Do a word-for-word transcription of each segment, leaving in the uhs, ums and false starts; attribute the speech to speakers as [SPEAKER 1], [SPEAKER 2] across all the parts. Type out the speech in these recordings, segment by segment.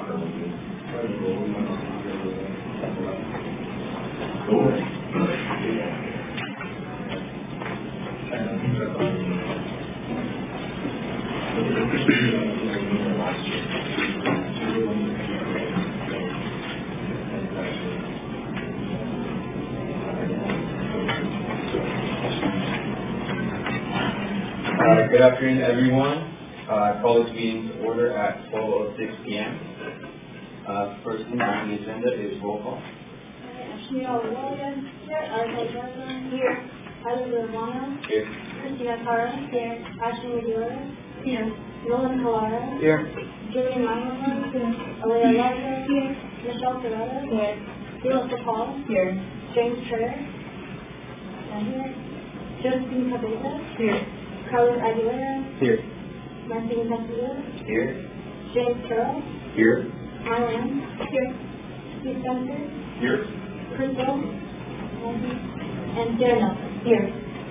[SPEAKER 1] Uh, good afternoon, everyone. Uh, I call this meeting to order at twelve oh six p m Uh, first thing on the agenda is roll call.
[SPEAKER 2] Sheila Williams, here. Arthur Johnson, here. Alex Romano,
[SPEAKER 1] Here.
[SPEAKER 2] Christina Carr, here. Ashley Medora, here. Roland Calara,
[SPEAKER 1] Here.
[SPEAKER 2] Julian Meinhofer, here. Alea Larson, here. Michelle Ferretta, here. Felix DePaul, here. James Traer, and here. Josephine Cabeza, here. Carlos Aguilera,
[SPEAKER 1] Here.
[SPEAKER 2] Martin Castillo,
[SPEAKER 1] Here.
[SPEAKER 2] James Carroll,
[SPEAKER 1] Here.
[SPEAKER 2] Alan, here. Steve Spencer,
[SPEAKER 1] Here.
[SPEAKER 2] Chris Hill, and Darren Nelson, here.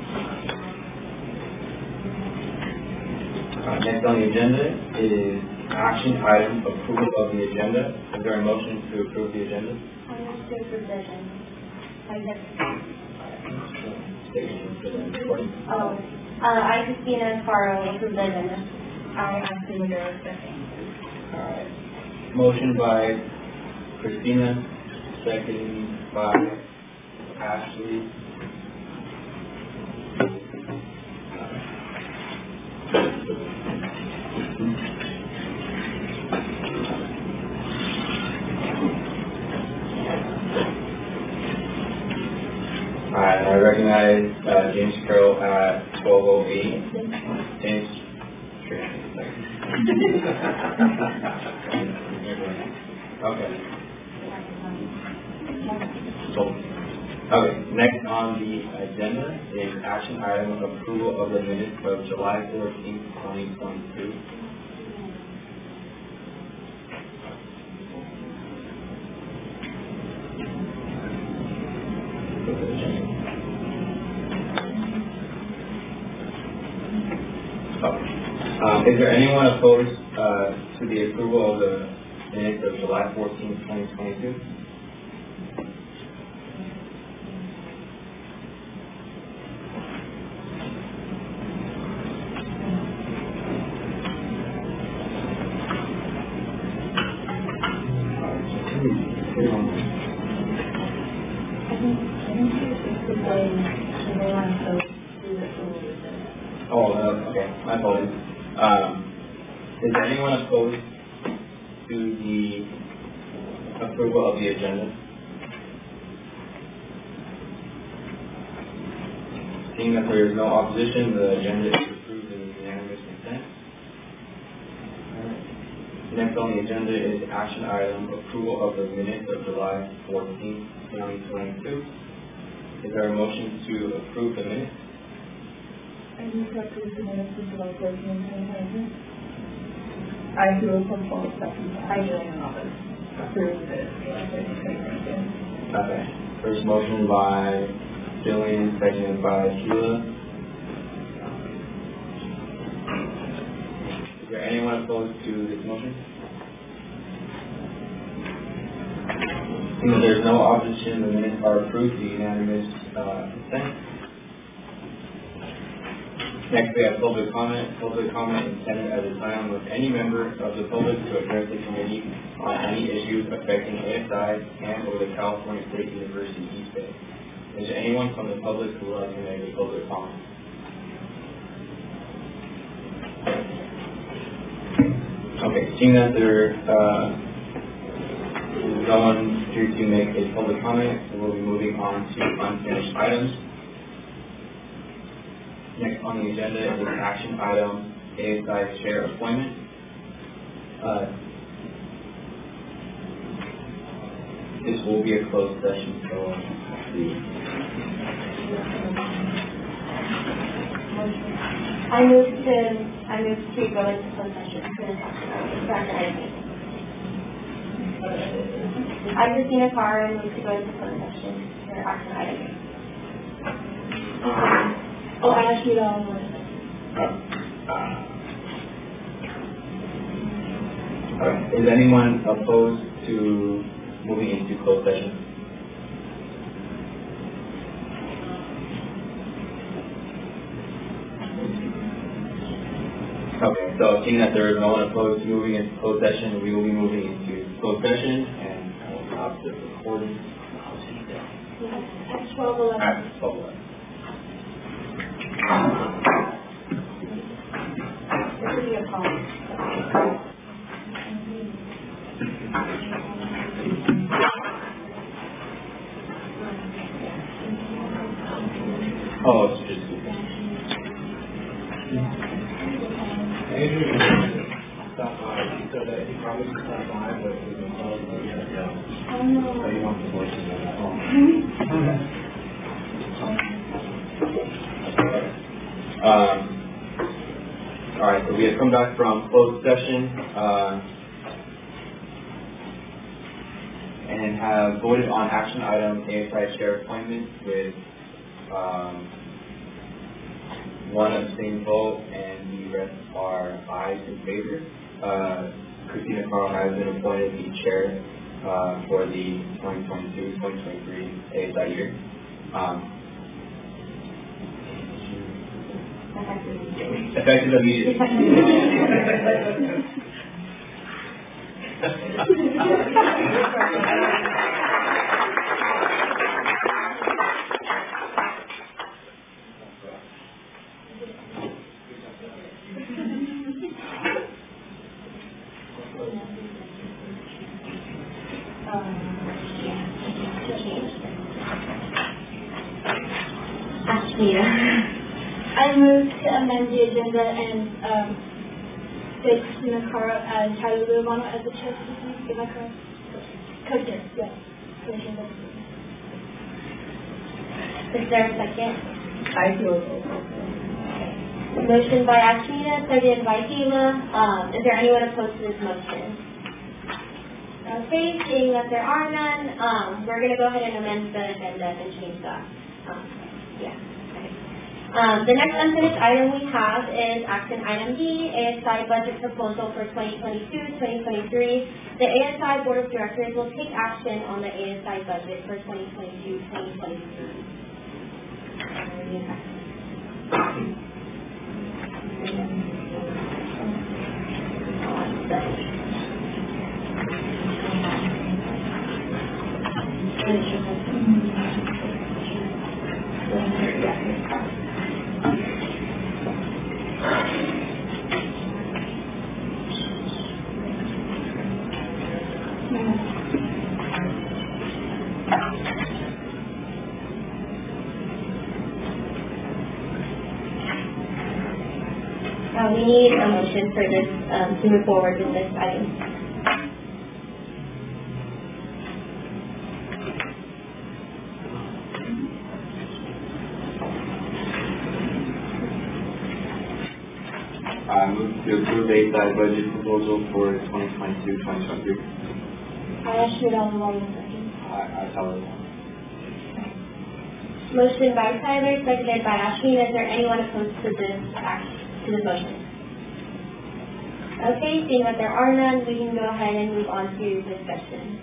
[SPEAKER 1] Uh, next on the agenda is action item approval of the agenda. Is there a motion to approve the agenda?
[SPEAKER 2] I move to approve the agenda. I
[SPEAKER 1] Statement for the recording.
[SPEAKER 2] Oh, uh, I, Christina Caro, approve the agenda. I, Ashley Medora, second.
[SPEAKER 1] All right. Motion by Christina, second by Ashley. All right, I recognize uh, James Carroll at twelve oh eight. James. Okay. So, okay, next on the agenda is action item approval of the minutes of July fourteenth, twenty twenty-two. Um, is there anyone opposed uh, to the approval of the minutes of July fourteenth, twenty twenty-two? Oh, uh, okay. My apologies. Um, is there anyone opposed to the approval of the agenda? Seeing that there is no opposition, the agenda is approved in unanimous consent. Right. Next on the agenda is action item approval of the minutes of July fourteenth, twenty twenty-two. Is there a motion to approve the minutes?
[SPEAKER 3] I move to approve the minutes of July fourteenth, twenty twenty-two. I do a control second. I do an office. Approve the July fourteenth, twenty twenty-two.
[SPEAKER 1] Okay. First motion by Jillian, seconded by Sheila. Is there anyone opposed to this motion? Seeing there's no opposition, the minutes are approved, the unanimous uh, consent. Next, we have public comment. Public comment intended at a time with any member of the public to address the committee on any issues affecting A S I and or the California State University East Bay. Is there anyone from the public who would like to make a public comment? Okay, seeing that there uh, is no one here to make a public comment, we'll be moving on to unfinished items. Next on the agenda is action item A S I chair appointment. Uh, this will be a closed session, so the
[SPEAKER 2] I move to, I move to go into closed session for this action. I'm Christina Carr, and move to go into closed session for action item. Oh, I asked you to all
[SPEAKER 1] uh, uh, Alright, is anyone opposed to moving into closed session? Okay, so seeing that there is no one opposed to moving into closed session, we will be moving into closed session, and I will stop the recording.
[SPEAKER 2] At twelve eleven.
[SPEAKER 1] At twelve eleven.
[SPEAKER 2] This will be a call.
[SPEAKER 1] Oh, it's just.
[SPEAKER 4] Adrian stopped by. He said that he probably should stop by, but he was called.
[SPEAKER 2] Oh no.
[SPEAKER 4] So he wants to voice his phone.
[SPEAKER 1] Um, all right, so we have come back from closed session uh, and have voted on action item A S I chair appointment with um, one abstained vote, and the rest are ayes in favor. Uh, Christina Carl has been appointed the chair uh, for the twenty twenty-two twenty twenty-three A S I year. Um, Effective immediately.
[SPEAKER 2] Ashmita. I move to amend the agenda and um, take Nakara and Tyler Lumano as the chairperson. Is that correct? Co-chair, yes. Commissioner. Is there a second?
[SPEAKER 3] I feel
[SPEAKER 2] Motion by Ashmita, seconded by Hila. Um, is there anyone opposed to this motion? Okay, seeing that there are none, um, we're going to go ahead and amend the agenda and change that. Um, yeah. Um, the next unfinished item we have is action item D, A S I budget proposal for twenty twenty-two twenty twenty-three. The A S I Board of Directors will take action on the A S I budget for twenty twenty-two twenty twenty-three. Uh, we need a motion for this um, to move forward with this item.
[SPEAKER 1] I move to approve the A S I budget proposal for twenty twenty-two twenty twenty-three.
[SPEAKER 2] I asked you down the line a second.
[SPEAKER 1] I, I tell it.
[SPEAKER 2] Motion by Tyler, seconded by Ashmita. Is there anyone opposed to this action, to this motion? Okay, seeing that there are none, we can go ahead and move on to discussion.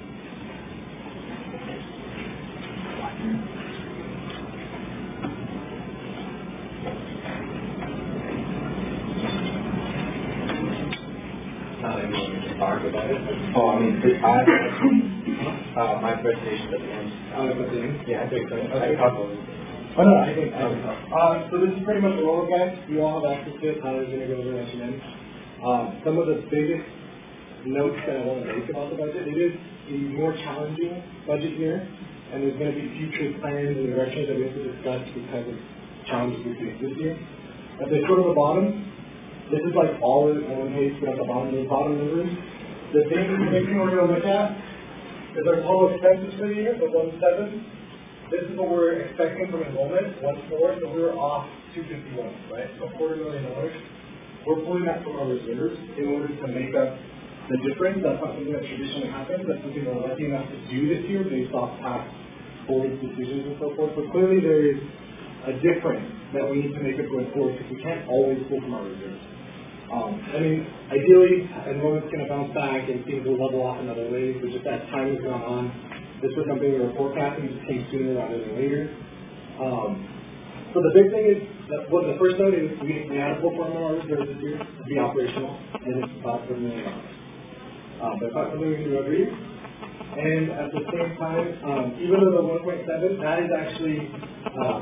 [SPEAKER 4] Talk about it.
[SPEAKER 1] Oh, I mean, I, uh, my presentation at the end.
[SPEAKER 4] Oh, at the end?
[SPEAKER 1] Yeah, I think so.
[SPEAKER 4] Okay.
[SPEAKER 1] I talk about it.
[SPEAKER 4] Oh, no, I think, I think. Uh, so this is pretty much the roller guide. You all have access to it. Tyler's going to go over it at the end. Um, some of the biggest notes that I want to make about the budget, it is a more challenging budget year, and there's going to be future plans and directions that we have to discuss because of challenges we face this year. At the sort of the bottom, this is like all in one page, but at the bottom, the bottom numbers. The thing, the big thing we're going to look at is our total expenses for the year, the one seven. This is what we're expecting from enrollment, one four, so we were off two fifty-one, right? So quarter million dollars. We're pulling that from our reserves in order to make up the difference. That's not something that traditionally happens. That's something we're lucky enough to do this year based off past board decisions and so forth. But clearly there is a difference that we need to make up going forward because we can't always pull from our reserves. Um, I mean, ideally, enrollment's going to bounce back and things will level off in other ways, but just as time has gone on, this was something we were forecasting, just came sooner rather than later. Um, so the big thing is, that, well, the first note is we, we had a full form of our reserves this year to be operational, and it's about seven million dollars. Um, that's not something we can do every year. And at the same time, um, even though the one point seven, that is actually, um,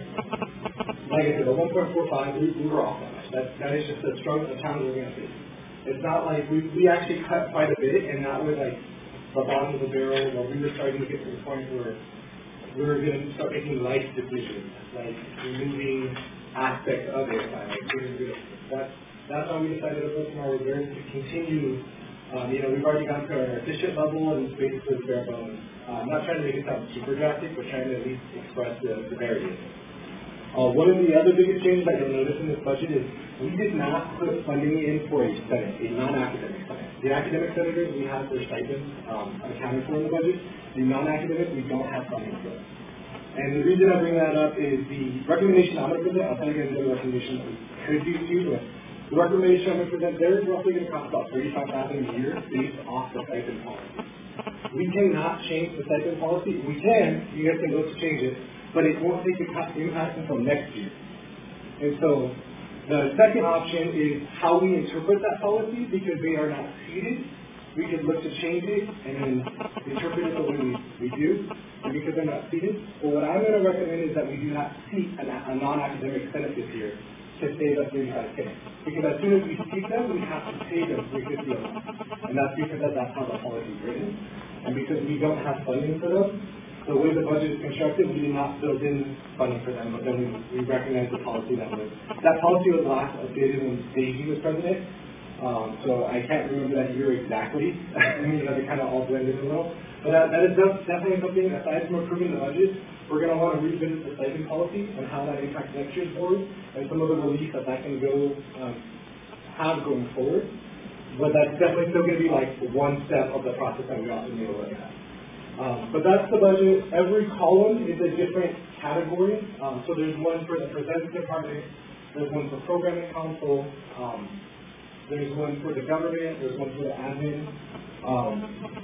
[SPEAKER 4] like I said, the one point four five, we, we were off on that. That, that is just a struggle, a challenge we're going to face. It's not like we, we actually cut quite a bit, and that was like the bottom of the barrel, where we were starting to get to the point where we were going to start making life decisions, like removing aspects of it. Like, that, that's how we decided to put some our reserves to continue. Um, you know, we've already gone to our efficient level, and it's basically the bare bones. Uh, I'm not trying to make it sound super drastic, but trying to at least express the severity of it. Uh, one of the other biggest changes that you'll notice in this budget is we did not put funding in for a senate, a non-academic senate. The academic senators, we have their stipends um, accounted for in the budget. The non-academic, we don't have funding for them. And the reason I bring that up is the recommendation I'm going to present. I'll tell you guys the recommendation that we could do too, but the recommendation I'm going to present there is roughly going to cost about thirty-five thousand dollars a year based off the stipend policy. We cannot change the stipend policy. We can, you guys can vote to change it, but it won't take impact until next year. And so the second option is how we interpret that policy, because they are not seated. We could look to change it and then interpret it the way we, we do, and because they're not seated. But what I'm going to recommend is that we do not seat a, a non-academic senate this year to save us thirty-five K. Because as soon as we seat them, we have to pay them three hundred fifty dollars. And that's because that's how the policy is written. And because we don't have funding for them, the way the budget is constructed, we did not build in funding for them, but then we, we recognize the policy that was, that policy was last updated when Daisy was president. Um, so I can't remember that year exactly. I mean, you know, they kind of all blended a little. But that, that is definitely something, aside from approving the budget, we're going to want to revisit the stipend policy and how that impacts next year's board and some of the relief that that can go, um, have going forward. But that's definitely still going to be like one step of the process that we also need to look at. Um, but that's the budget. Every column is a different category. Um, so there's one for the presents department, there's one for programming council, um, there's one for the government, there's one for the admin. Um,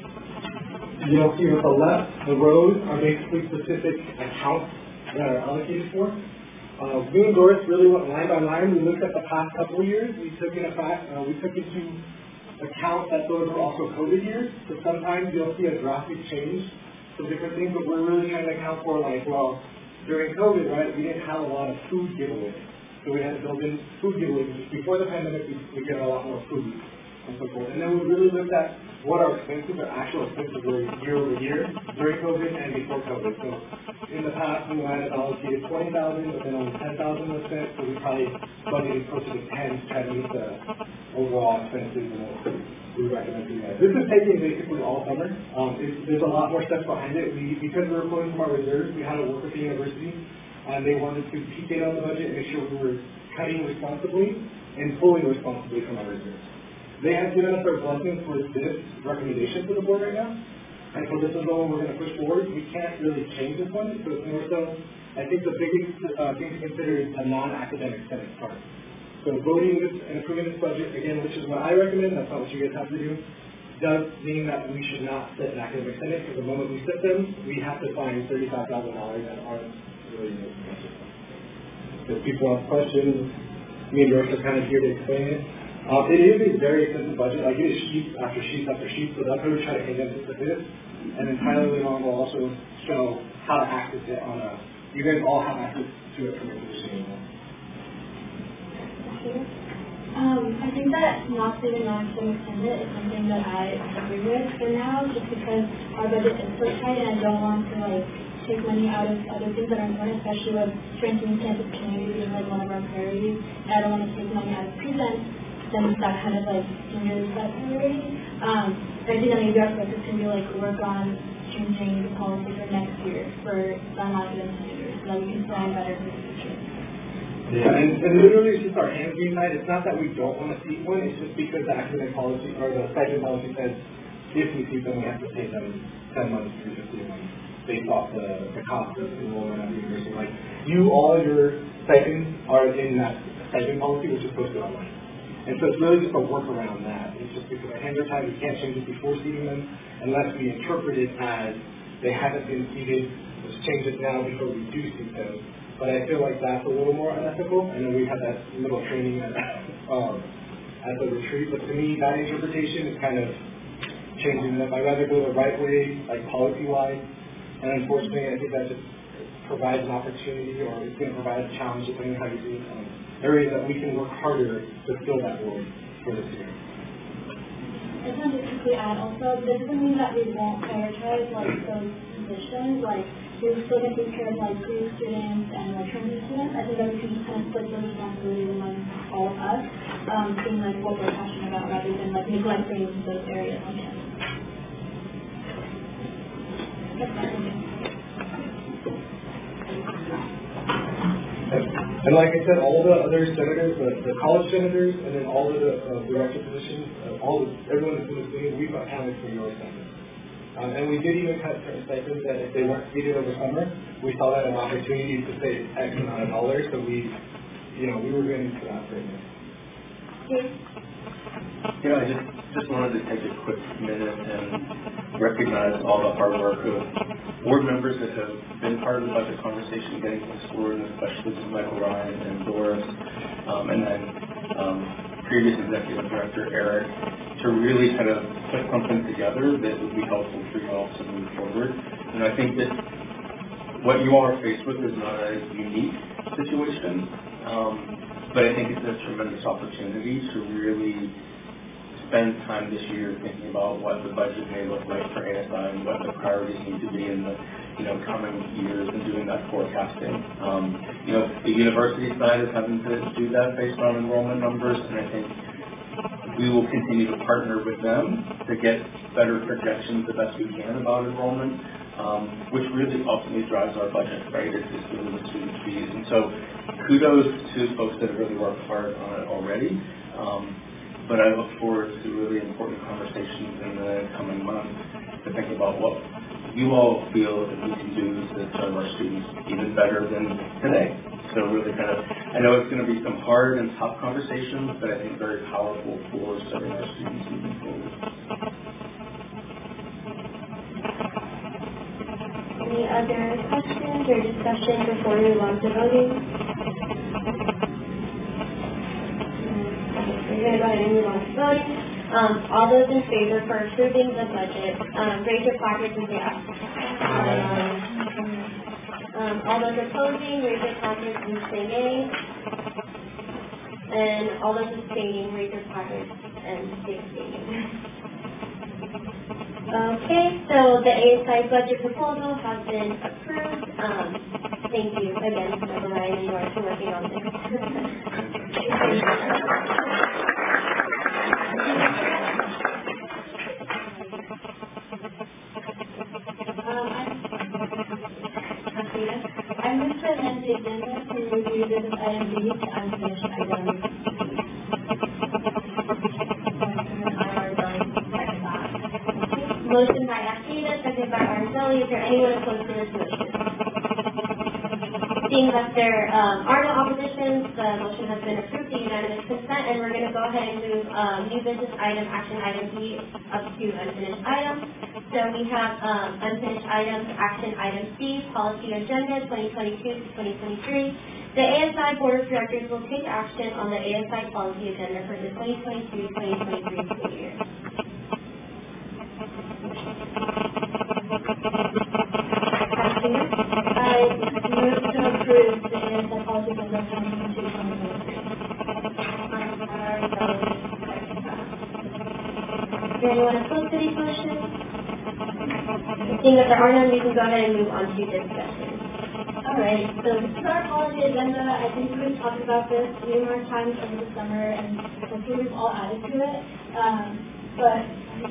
[SPEAKER 4] you'll see with the left, the rows are basically specific accounts that are allocated for. Uh, we and Doris really went line by line. We looked at the past couple of years. We took in effect, uh, we took into account that those were also COVID years. So sometimes you'll see a drastic change for different things, but we're really trying to account for, like, well, during COVID, right, we didn't have a lot of food giveaways. So we had to build in food giveaways. Before the pandemic, we, we get a lot more food and so forth. And then we really looked at what our expenses, our actual expenses were year over year during COVID and before COVID. So in the past, we might have allocated twenty thousand dollars, but then only ten thousand dollars was spent. So we probably budgeted closer to ten to try to meet the overall expenses and what we recommend to you guys. This is taking basically all summer. Um, it's, there's a lot more steps behind it. We, because we were pulling from our reserves, we had to work with the university. And they wanted to peek in on the budget and make sure we were cutting responsibly and pulling responsibly from our reserves. They have given us their blessing for this recommendation to the board right now. And so this is the one we're going to push forward. We can't really change this one. So it's more so, I think the biggest uh, thing to consider is a non-academic senate part. So voting this and approving this budget, again, which is what I recommend, that's not what you guys have to do, does mean that we should not sit an academic senate, because the moment we sit them, we have to find thirty-five thousand dollars that aren't really in this budget. If people have questions, me and George are kind of here to explain it. Uh, it is a very extensive budget. Like, it is sheets after sheets after sheets, so that's why we try to condense it to this. And then Tyler Leon will also show how to access it on a, you guys all have access to it from your position.
[SPEAKER 2] Um, I think that not sitting on academic senate is something that I agree with for now, just because our budget is so tight and I don't want to, like, take money out of other things that are important, especially with strengthening campus community being like one of our priorities. And I don't want to take money out of present, then that kind of like hinders that priority. Um, I think that maybe our focus can be like work on changing the policy for next year for non-academic senators so that we can plan better for the future.
[SPEAKER 4] Yeah, and, and literally it's just our hands being tied. It's not that we don't want to see one, it's just because the academic policy or the stipend policy says if we see them, we have to pay them ten months or fifteen months based off the, the cost of enrollment at the university. Like, you, all your stipends are in that stipend policy, which is posted online. And so it's really just a work around that. It's just because our hands are tied, we can't change it before seating them unless we interpret it as they haven't been seated, let's change it now before we do seat them. But I feel like that's a little more unethical. I know we had that little training at, um, at the retreat, but to me, that interpretation is kind of changing them. I'd rather go the right way, like policy-wise, and unfortunately, I think that just provides an opportunity, or it's going to provide a challenge depending on how you do it. Um, areas that we can work harder to fill that role for this year.
[SPEAKER 2] I just wanted to quickly add also, this doesn't mean that we won't prioritize like those positions, like we're still going to take care of like crew students and like training students. I think that we can just kind of split those responsibilities among all of us, um, seeing like what we're passionate about rather than like neglecting those areas on campus.
[SPEAKER 4] And like I said, all the other senators, the, the college senators, and then all of the uh, director positions, uh, all of, everyone that's in this meeting, we've accounted for your stipends. Um, and we did even cut certain stipends that if they weren't seated over summer, we saw that an opportunity to save X amount of dollars, so we, you know, we were going to that for it.
[SPEAKER 5] You know, I just, just wanted to take a quick minute and recognize all the hard work of board members that have been part of the budget conversation getting things forward, and especially to Michael Ryan and Doris, um, and then um, previous executive director Eric, to really kind of put something together that would be helpful for you all to move forward. And I think that what you all are faced with is not a unique situation, um, but I think it's a tremendous opportunity to really spend time this year thinking about what the budget may look like for A S I and what the priorities need to be in the you know coming years, and doing that forecasting. Um, you know, the university side is having to do that based on enrollment numbers, and I think we will continue to partner with them to get better projections the best we can about enrollment, um, which really ultimately drives our budget, right? It's, it's really the student fees. And so kudos to folks that have really worked hard on it already. Um, But I look forward to really important conversations in the coming months to think about what you all feel that we can do to serve our students even better than today. So really kind of, I know it's going to be some hard and tough conversations, but I think very powerful for serving our students moving forward.
[SPEAKER 2] Any other questions or discussion before we move on to voting? We're going to go ahead and move on to voting. Um, all those in favor for approving the budget, um, raise your placards and say aye. Um, um, all those opposing, raise your placards and say nay. And all those abstaining, raise your placards and say abstaining. Okay, so the A S I budget proposal has been approved. Um, thank you again, Michael Ryan and Doris, for working on this. I move to amend the agenda to review business item B to unfinished items. Motion by Akita, second by Arzeli. Is there anyone opposed to this motion? Seeing that there um, are no oppositions, the motion has been approved to unanimous consent, and we're going to go ahead and move um, new business item, action item B, up to unfinished items. So we have um, unfinished items, action item C, policy agenda twenty twenty-two to twenty twenty-three. The A S I Board of Directors will take action on the A S I policy agenda for the twenty twenty-two to twenty twenty-three school year. I move to approve the A S I policy agenda twenty twenty-two to twenty twenty-three. Is there anyone opposed to these motions? Seeing that there are none, we can go ahead and move on to discussion. Alright, so this is our policy agenda. I think we've talked about this numerous times over the summer, and hopefully we've all added to it. Um, but,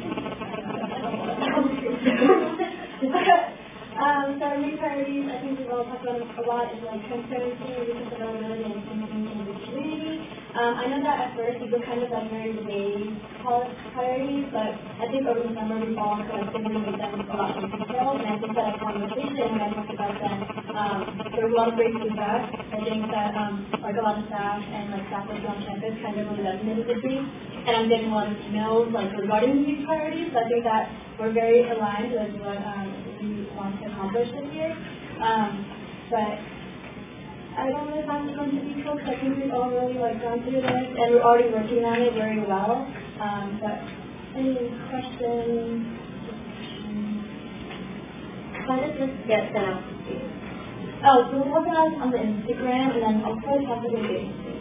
[SPEAKER 2] um, so our main priorities, I think we've all talked about a lot, is like transparency, research availability, and communication the community. Um, I know that at first we were kind of like very vague priorities, but I think over the summer we've all collectively made them a lot more detailed, and I think that a conversation when I talked about that, um, there was a lot of great feedback. I think that um, like a lot of staff and like staff working on campus kind of really resonated with me, and I'm getting a lot of emails like regarding these priorities. So I think that we're very aligned with what um, we want to accomplish this year. Um, but I don't know if I'm going to be cool, because I think we've all really like gone through this, and we're already working on it very well. Um, but any questions?
[SPEAKER 6] How does this get sent out to you?
[SPEAKER 2] Oh, so we'll talk about it on the Instagram, and then also possibly Facebook.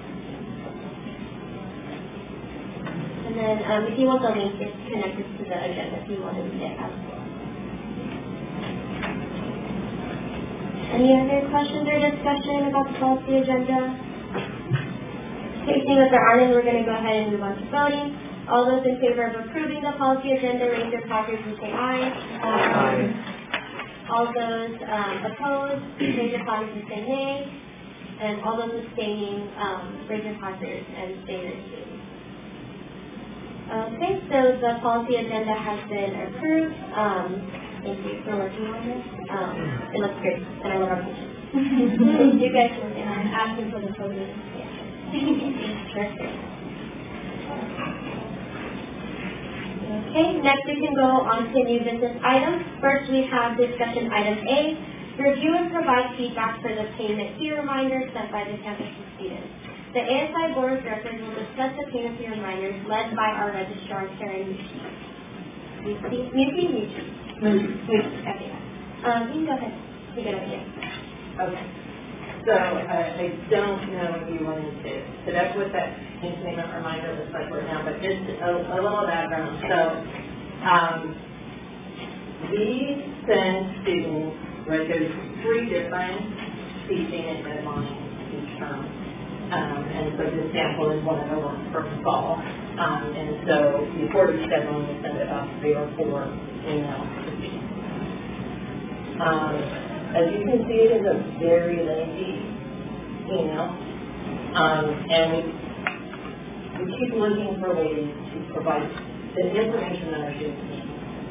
[SPEAKER 6] And then um, if you want the link, it's connected to the agenda if you want to read it as well. Any other questions or discussion about the policy agenda? Okay, seeing as there aren't any, we're going to go ahead and move on to voting. All those in favor of approving the policy agenda, raise your packers and say aye. Aye. All those um, opposed, raise your packers and say nay. And all those abstaining, um, raise your packers and say their nays. Okay, so the policy agenda has been approved. Um, Thank you for working on this. Um, it looks great, and I love our pictures.
[SPEAKER 2] You guys were in on asking for the photos.
[SPEAKER 6] Sure. Okay, next we can go on to new business items. First, we have discussion item A, review and provide feedback for the payment fee reminder sent by the campus students. The A S I Board of Directors will discuss the payment fee reminders led by our registrar, Karen Mucci. Mucci? Mucci? Mucci. Okay. Um, you can go ahead. Take it over here.
[SPEAKER 7] Okay. So uh, I don't know if you wanted to sit up with that payment reminder looks like right now, but just a, a little background. So um, we send students, right, there's three different teaching and deadlines each term. Um, and so this sample is one of the ones for fall. Um, and so before each deadline, we send about three or four emails to students. Um, as you can see, it is a very lengthy email. Um, and we, we keep looking for ways to provide the information that our students need.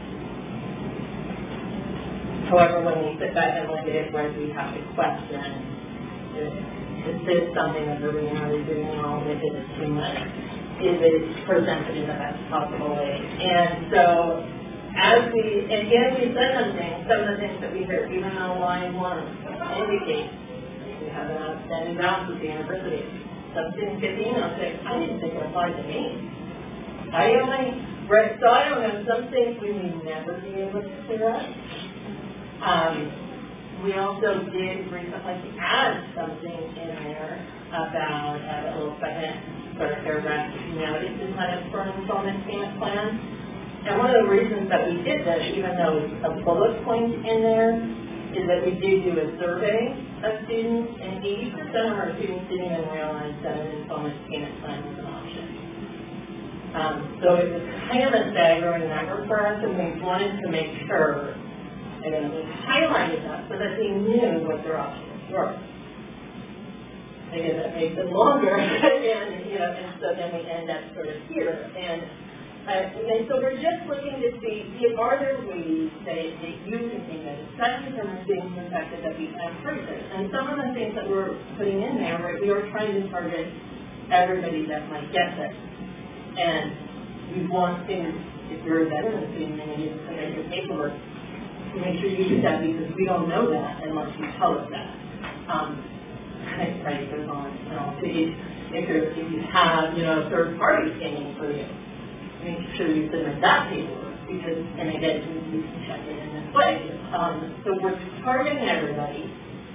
[SPEAKER 7] However, when we sit back and look at it, right, we have to question if, is this something that we're really doing wrong? Is it too much? Is it presented in the best possible way? And so, as we, and again, we said something, some of the things that we hear, even though line one indicates we have an outstanding balance with the university. Some students get the email saying, I didn't think it applied to me. I only, right, so I don't know, some things we may never be able to clear up. Um, We also did recently add something in there about uh, a little second sort of paragraph notice in kind of for an installment payment plan. And one of the reasons that we did this, even though it's a bullet point in there, is that we do do a survey of students, and eighty percent of our students didn't even realize that an installment payment plan was an option. Um, so it was kind of a staggering number for us, and we wanted to make sure. And then we highlighted that so that they knew what their options were. Again, that makes it longer, and you know, and so then we end up sort of here. And, uh, and so we're just looking to see if are there ways that, that you can think of, especially from a student perspective, that we can improve this. And some of the things that we're putting in there, right, we are trying to target everybody that might get this. And we want to, if you're a veteran student and you need to submit your paperwork, make sure you do that because we don't know that unless you tell us that. Um, right, right, it goes on. You know, if, if, if you have, you know, a third party standing for you, make sure you submit that paperwork because, and again, you can check it in this way. Um, so we're targeting everybody.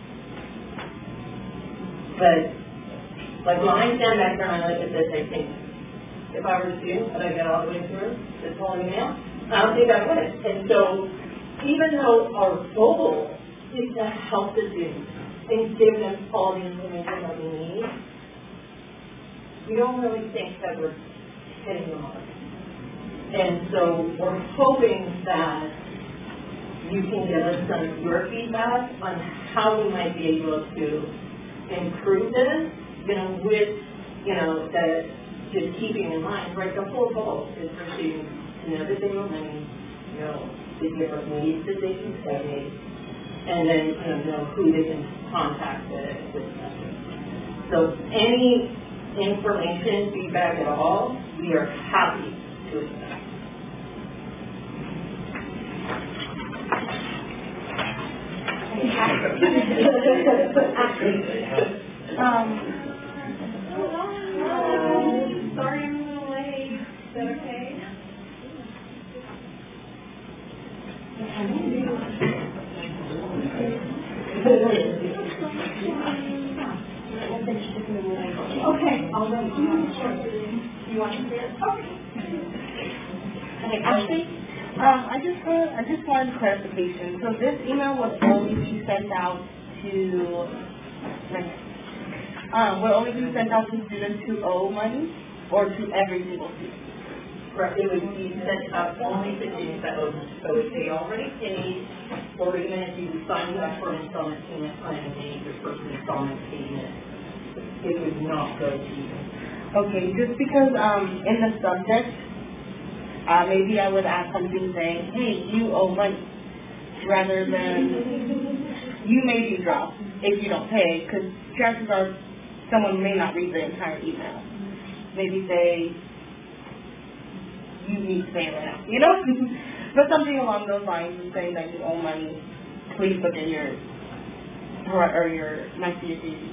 [SPEAKER 7] But, like when I stand back there and I look at this, I think, if I were a student, would I get all the way through this whole email? I don't think I would. And so, even though our goal is to help the students and give them all the information that we need, we don't really think that we're hitting the mark. And so we're hoping that you can give us some of your feedback on how we might be able to improve this you know, with, you know, the, just keeping in mind, right, the whole goal is for students to know that they owe money, you know, the different ways that they can pay, and then, you know, know who they can contact with, with messages. So any information, feedback at all, we are happy to accept.
[SPEAKER 3] um,
[SPEAKER 2] Sorry I'm a little late. Is that okay? Okay, I'll wait. You want to say it? Okay.
[SPEAKER 3] Okay, Ashley? Um, I just want, I just wanted clarification. So this email would only be sent out to, um, will only be sent out to students who owe money, or to every single student?
[SPEAKER 7] Right, it would be sent out only to students that owe money. So if they already paid, or even if you signed up for an installment payment plan and made your first installment payment, it would not go to you.
[SPEAKER 3] Okay, just because um, in the subject, uh, maybe I would add something saying, hey, you owe money, rather than you may be dropped if you don't pay, because chances are someone may not read the entire email. Maybe say, you need to pay right now, you know? But something along those lines and saying that you owe money, please look at your, or your, my C S E.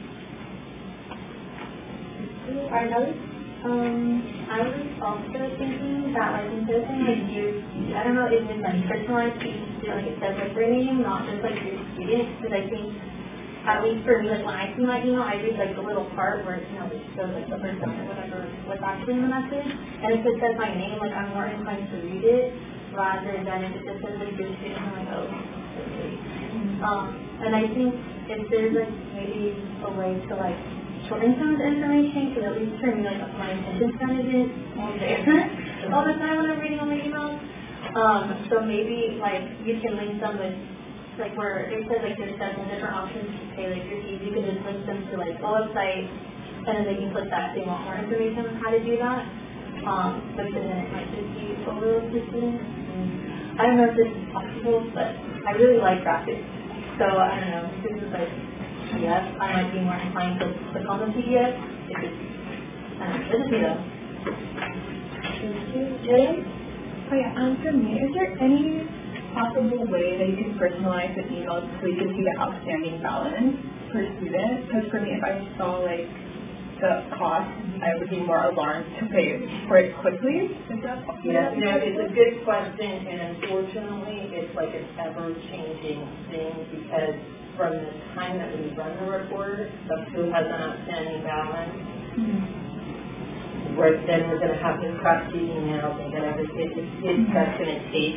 [SPEAKER 2] I know. Um, I was also thinking that, like, instead of saying, like, you, I don't know if it's, like, personalized to each student, like, it says, like, their name, not just, like, your student, because I think, at least for me, like, when I see my email, I read, like, the little part where, you know, it shows, like, the person or whatever, what's actually in the message, and if it says my name, like, I'm more inclined to read it, rather than if it just says, like, your student, I'm like, oh, okay. Um, and I think if there's, like, maybe a way to, like, shorten some of the information, because at least for me, like, my attention span isn't all there all the time when I'm reading all my emails. Um, so maybe, like, you can link them with, like, where it says, like, there's several different options to pay, like, your fees. You can just link them to, like, a website, and then they can click that if they want more information on how to do that. Um, but then it might just be overload for students. And I don't know if this is possible, but I really like graphics. So, I don't know, this is, like, P D F, I might be more inclined to click on the P D F if it's, I don't know, it's just me though.
[SPEAKER 3] Thank you. Jillian?
[SPEAKER 8] Oh yeah, um, for me, is there any possible way that you can personalize the email so you can see the outstanding balance per student? Because for me, if I saw like the cost, I would be more alarmed to pay for it quickly. Is that possible?
[SPEAKER 7] Yeah, no, it's a good question, and unfortunately, it's like an ever-changing thing because from the time that we run the report of who has an outstanding balance, mm-hmm. right, then we're going to have to crack the emails and get everything. It's, it's that's going to take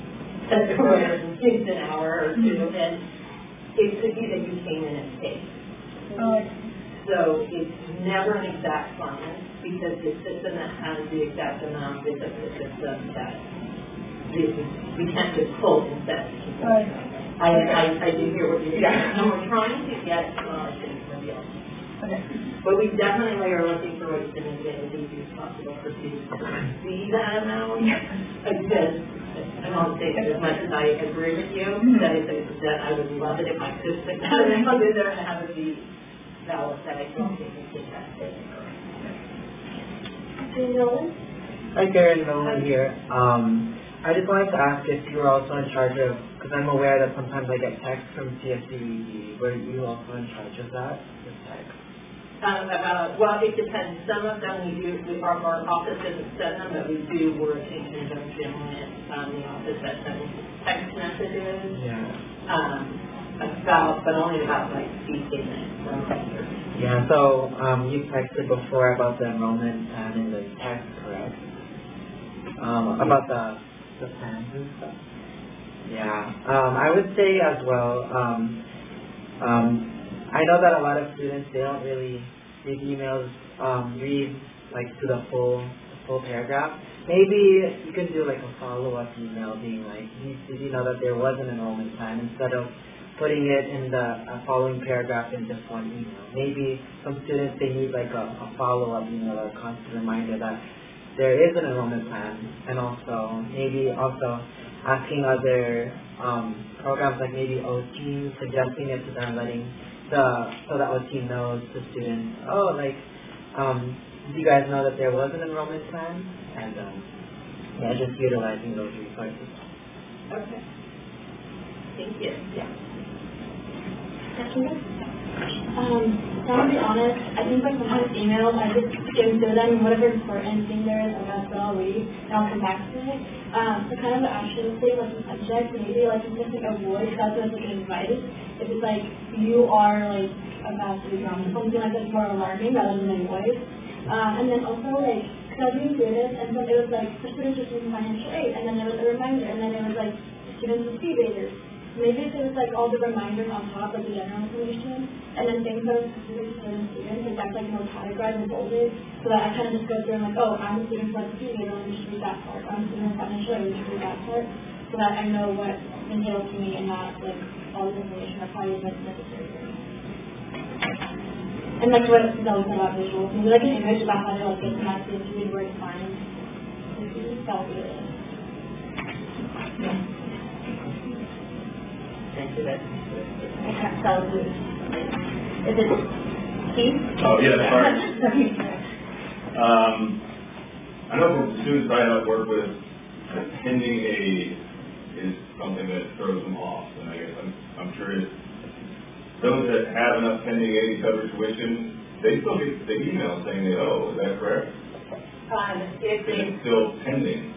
[SPEAKER 7] an hour or two, mm-hmm. and it could be that you came in and paid.
[SPEAKER 8] Oh.
[SPEAKER 7] So it's never an exact science because the system that has the exact amount is the system that we, we can't just pull and set.
[SPEAKER 8] Right.
[SPEAKER 7] I, I, I do hear what you're saying.
[SPEAKER 8] Yeah.
[SPEAKER 7] And we're trying to get knowledge and reveal.
[SPEAKER 8] Okay.
[SPEAKER 7] But we definitely are looking for ways to make it as easy as possible for students to see that amount. Because, and I'll say as much as I agree with you, mm-hmm. that, is, that I would love it if I could stick that in there and have it be valid, that I don't think we can have it.
[SPEAKER 2] Nolan?
[SPEAKER 9] Hi, Karen, Nolan here. Um, I just wanted to ask if you were also in charge of, because I'm aware that sometimes I get texts from C S C, were you also in charge of that, with text?
[SPEAKER 7] Um, uh, well, it depends. Some of them we do, we, our, our office doesn't send them, but we do work in conjunction with um, the office that sends text messages.
[SPEAKER 9] Yeah.
[SPEAKER 7] Um, about, but only about like fee statements from vendors.
[SPEAKER 9] Yeah, so um, you texted before about the enrollment plan in the text, correct? Um, about the the plans and stuff. Yeah, um, I would say as well. Um, um, I know that a lot of students they don't really read emails, um, read like to the full the full paragraph. Maybe you can do like a follow up email being like, did you know that there was an enrollment plan instead of, putting it in the uh, following paragraph in just one email. Maybe some students, they need like a, a follow-up email or a constant reminder that there is an enrollment plan, and also maybe also asking other um, programs like maybe O T, suggesting it to them, letting the, so that O T knows the students, oh, like, um, do you guys know that there was an enrollment plan? And um, yeah, just utilizing those resources.
[SPEAKER 7] Okay. Thank you.
[SPEAKER 9] Yeah.
[SPEAKER 2] Um, so I'll be honest, I think like sometimes emails, I just skim through them, and whatever important thing there is, I'll go, I'll read, and I'll come back to it. Um, so kind of the action thing, like the subject, maybe like just like avoid, that's what like advice. If it's like, you are like about to be wrong, something like that's more alarming rather than avoid. Um, and then also like, because I was doing students, and so it was like, for students receiving financial aid, and then there was a reminder, and then it was like, students with fee waivers. Maybe if it was like all the reminders on top, like the general information, and then things that are specific to certain students, like that's like more categorized and bolded, so that I kind of just go through and like, oh, I'm a student with fee waiver, let me just read that part. I'm a student with financial aid, let me just read that part, so that I know what entails to me and not like all the information that probably isn't necessary for me. And like what Zelda said about visuals, maybe like an image about how to like get the message, read where to find. That would be it. Yeah.
[SPEAKER 7] Thank you. That's
[SPEAKER 2] Okay, that was it. Is it Keith?
[SPEAKER 10] Oh, yeah, sorry. um, I know for students I have worked with, pending aid is something that throws them off, and I guess I'm, I'm curious, those that have enough pending aid to cover tuition, they still get the email saying they owe, is that correct?
[SPEAKER 7] Um, if
[SPEAKER 10] And
[SPEAKER 7] they,
[SPEAKER 10] it's still pending,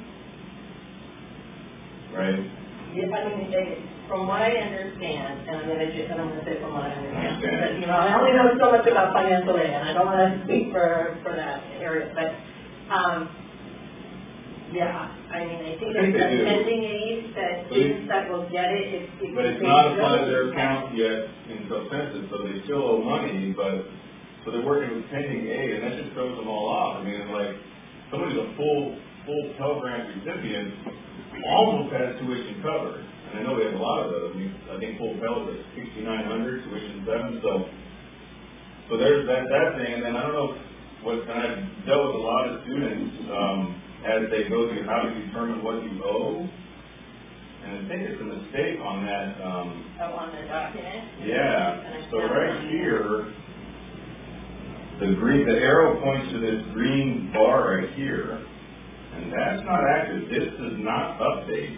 [SPEAKER 10] right?
[SPEAKER 7] if I mean, they, from what I understand, and I'm going to just, and I'm going to say from what I understand,
[SPEAKER 10] Understand.
[SPEAKER 7] because, you know, I only know so much about financial aid, and I don't want to speak for, for that area, but, um, yeah, I mean, I think
[SPEAKER 10] I think
[SPEAKER 7] there's a
[SPEAKER 10] they do.
[SPEAKER 7] pending aid that students that will get it if, if
[SPEAKER 10] But it's
[SPEAKER 7] they
[SPEAKER 10] not applied to
[SPEAKER 7] don't-
[SPEAKER 10] their account yet until census, so they still owe money, but, so they're working with pending aid, and that just throws them all off. I mean, it's like, somebody's a full, full Pell Grant recipient, almost has tuition covered. And I know we have a lot of those. I mean, I think full Pell is like sixty-nine hundred, tuition seven, so, so there's that, that thing, and then I don't know what, and I've dealt with a lot of students, um, as they go through how to determine what you owe. And I think it's a mistake on that, um,
[SPEAKER 7] Oh, on the document?
[SPEAKER 10] yeah, so right here, the green, the arrow points to this green bar right here, and that's not active. This does not update.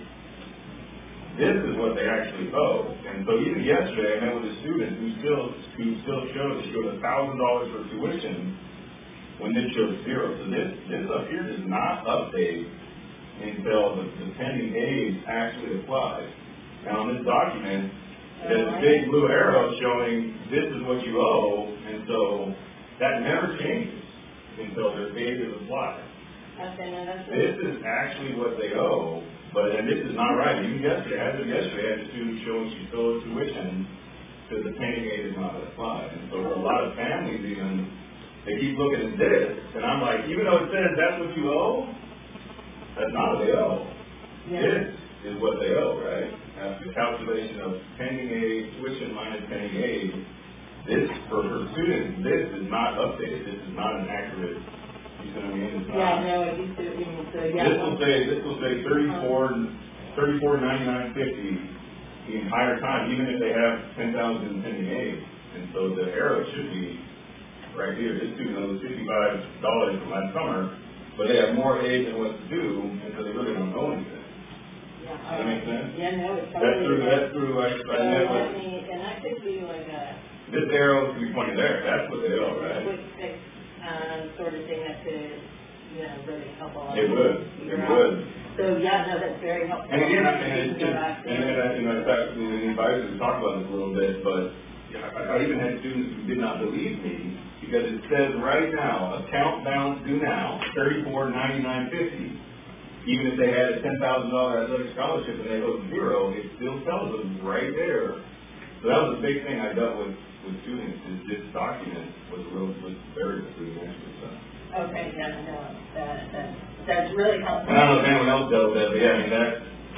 [SPEAKER 10] This is what they actually owe. And so even yesterday, I met with a student who still, who still showed, showed a thousand dollars for tuition when this shows zero. So this, this up here does not update until the, the pending aid actually applies. Now on this document, there's a big blue arrow showing this is what you owe, and so that never changes until their aid is applied.
[SPEAKER 7] Okay, no, that's.
[SPEAKER 10] This is actually what they owe, but, and this is not right. Even yesterday, as of yesterday, I had a student showing she still owes tuition because the pending aid is not applied. And so a lot of families even, they keep looking at this, and I'm like, even though it says that's what you owe, that's not what they owe.
[SPEAKER 7] Yeah.
[SPEAKER 10] This is what they owe, right? After the calculation of pending aid, tuition minus pending aid, this, for, for students, this is not updated. This is not an accurate, you know what I mean? It's not.
[SPEAKER 7] Yeah, no, it used to, it used to, yeah.
[SPEAKER 10] This will say, this will say thirty-four, thirty-four ninety-nine fifty the entire time, even if they have ten thousand in pending aid. And so the arrow should be right here. This student owes fifty-five dollars from last summer, but they have more aid than what's due, and so they really don't owe anything.
[SPEAKER 7] Yeah,
[SPEAKER 10] Does that make sense?
[SPEAKER 7] Yeah, no, it's
[SPEAKER 10] That's
[SPEAKER 7] totally.
[SPEAKER 10] through, that's through, I,
[SPEAKER 7] So,
[SPEAKER 10] I met
[SPEAKER 7] I
[SPEAKER 10] with,
[SPEAKER 7] mean, and that could be like a,
[SPEAKER 10] this arrow should be pointing there. That's what they owe, right?
[SPEAKER 7] quick fix, um, sort of thing that could, you know, really help a lot.
[SPEAKER 10] It would, it would.
[SPEAKER 7] So, yeah, no, that's very helpful.
[SPEAKER 10] And again, I mean,
[SPEAKER 7] You
[SPEAKER 10] it's
[SPEAKER 7] can go
[SPEAKER 10] just,
[SPEAKER 7] back to
[SPEAKER 10] and, and, I- you know, in fact, you know, the advisors talked about this a little bit, but yeah, I, I even had students who did not believe me because it says right now, account balance due now, thirty-four ninety-nine fifty. Even if they had a ten thousand dollar athletic scholarship and they owed zero, it still tells them right there. So that was a big thing I dealt with with students is this document was a little was very misleading actually. So.
[SPEAKER 7] Okay, yeah, no, that, that, that's really helpful.
[SPEAKER 10] And I don't know if anyone else does that, but yeah, I mean that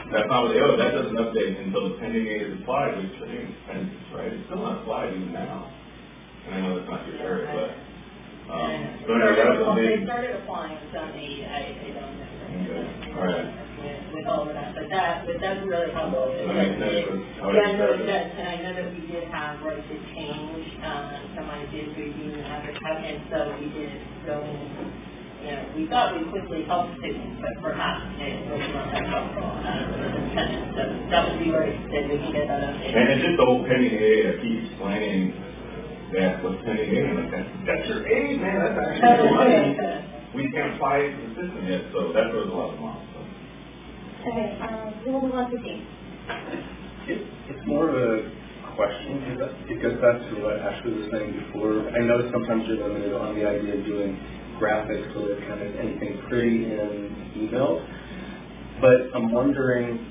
[SPEAKER 10] That's not what they owe, that doesn't update until the pending aid is applied, which I think is pending, right? It's still not applied even now. And I know that's not your area, but, um, so anyway, that was a
[SPEAKER 7] Well, they
[SPEAKER 10] big,
[SPEAKER 7] started applying some aid, I, I don't know.
[SPEAKER 10] okay, all right.
[SPEAKER 7] With, with all of that, but that, but that's really helpful.
[SPEAKER 10] That makes sense with how it
[SPEAKER 7] Yeah, no, it
[SPEAKER 10] started.
[SPEAKER 7] does, and I know that we did have right to change, um, some ideas we did advertise, and so we did go in, you know, we thought we quickly helped students, but perhaps it was not that helpful, uh, for the tenant, so that would be great, that we can get that updated.
[SPEAKER 10] And it's just the whole pending aid, I keep explaining that what's pending aid, and like, that's, that's your aid, man, that's actually your money. We can't apply it to the system yet, so that goes a lot of months, so.
[SPEAKER 6] Okay, um, we'll move on to James.
[SPEAKER 5] It, it's more of a question, because it goes back to what Ashley was saying before. I know sometimes you're limited on the idea of doing graphics or kind of anything pretty in email, but I'm wondering,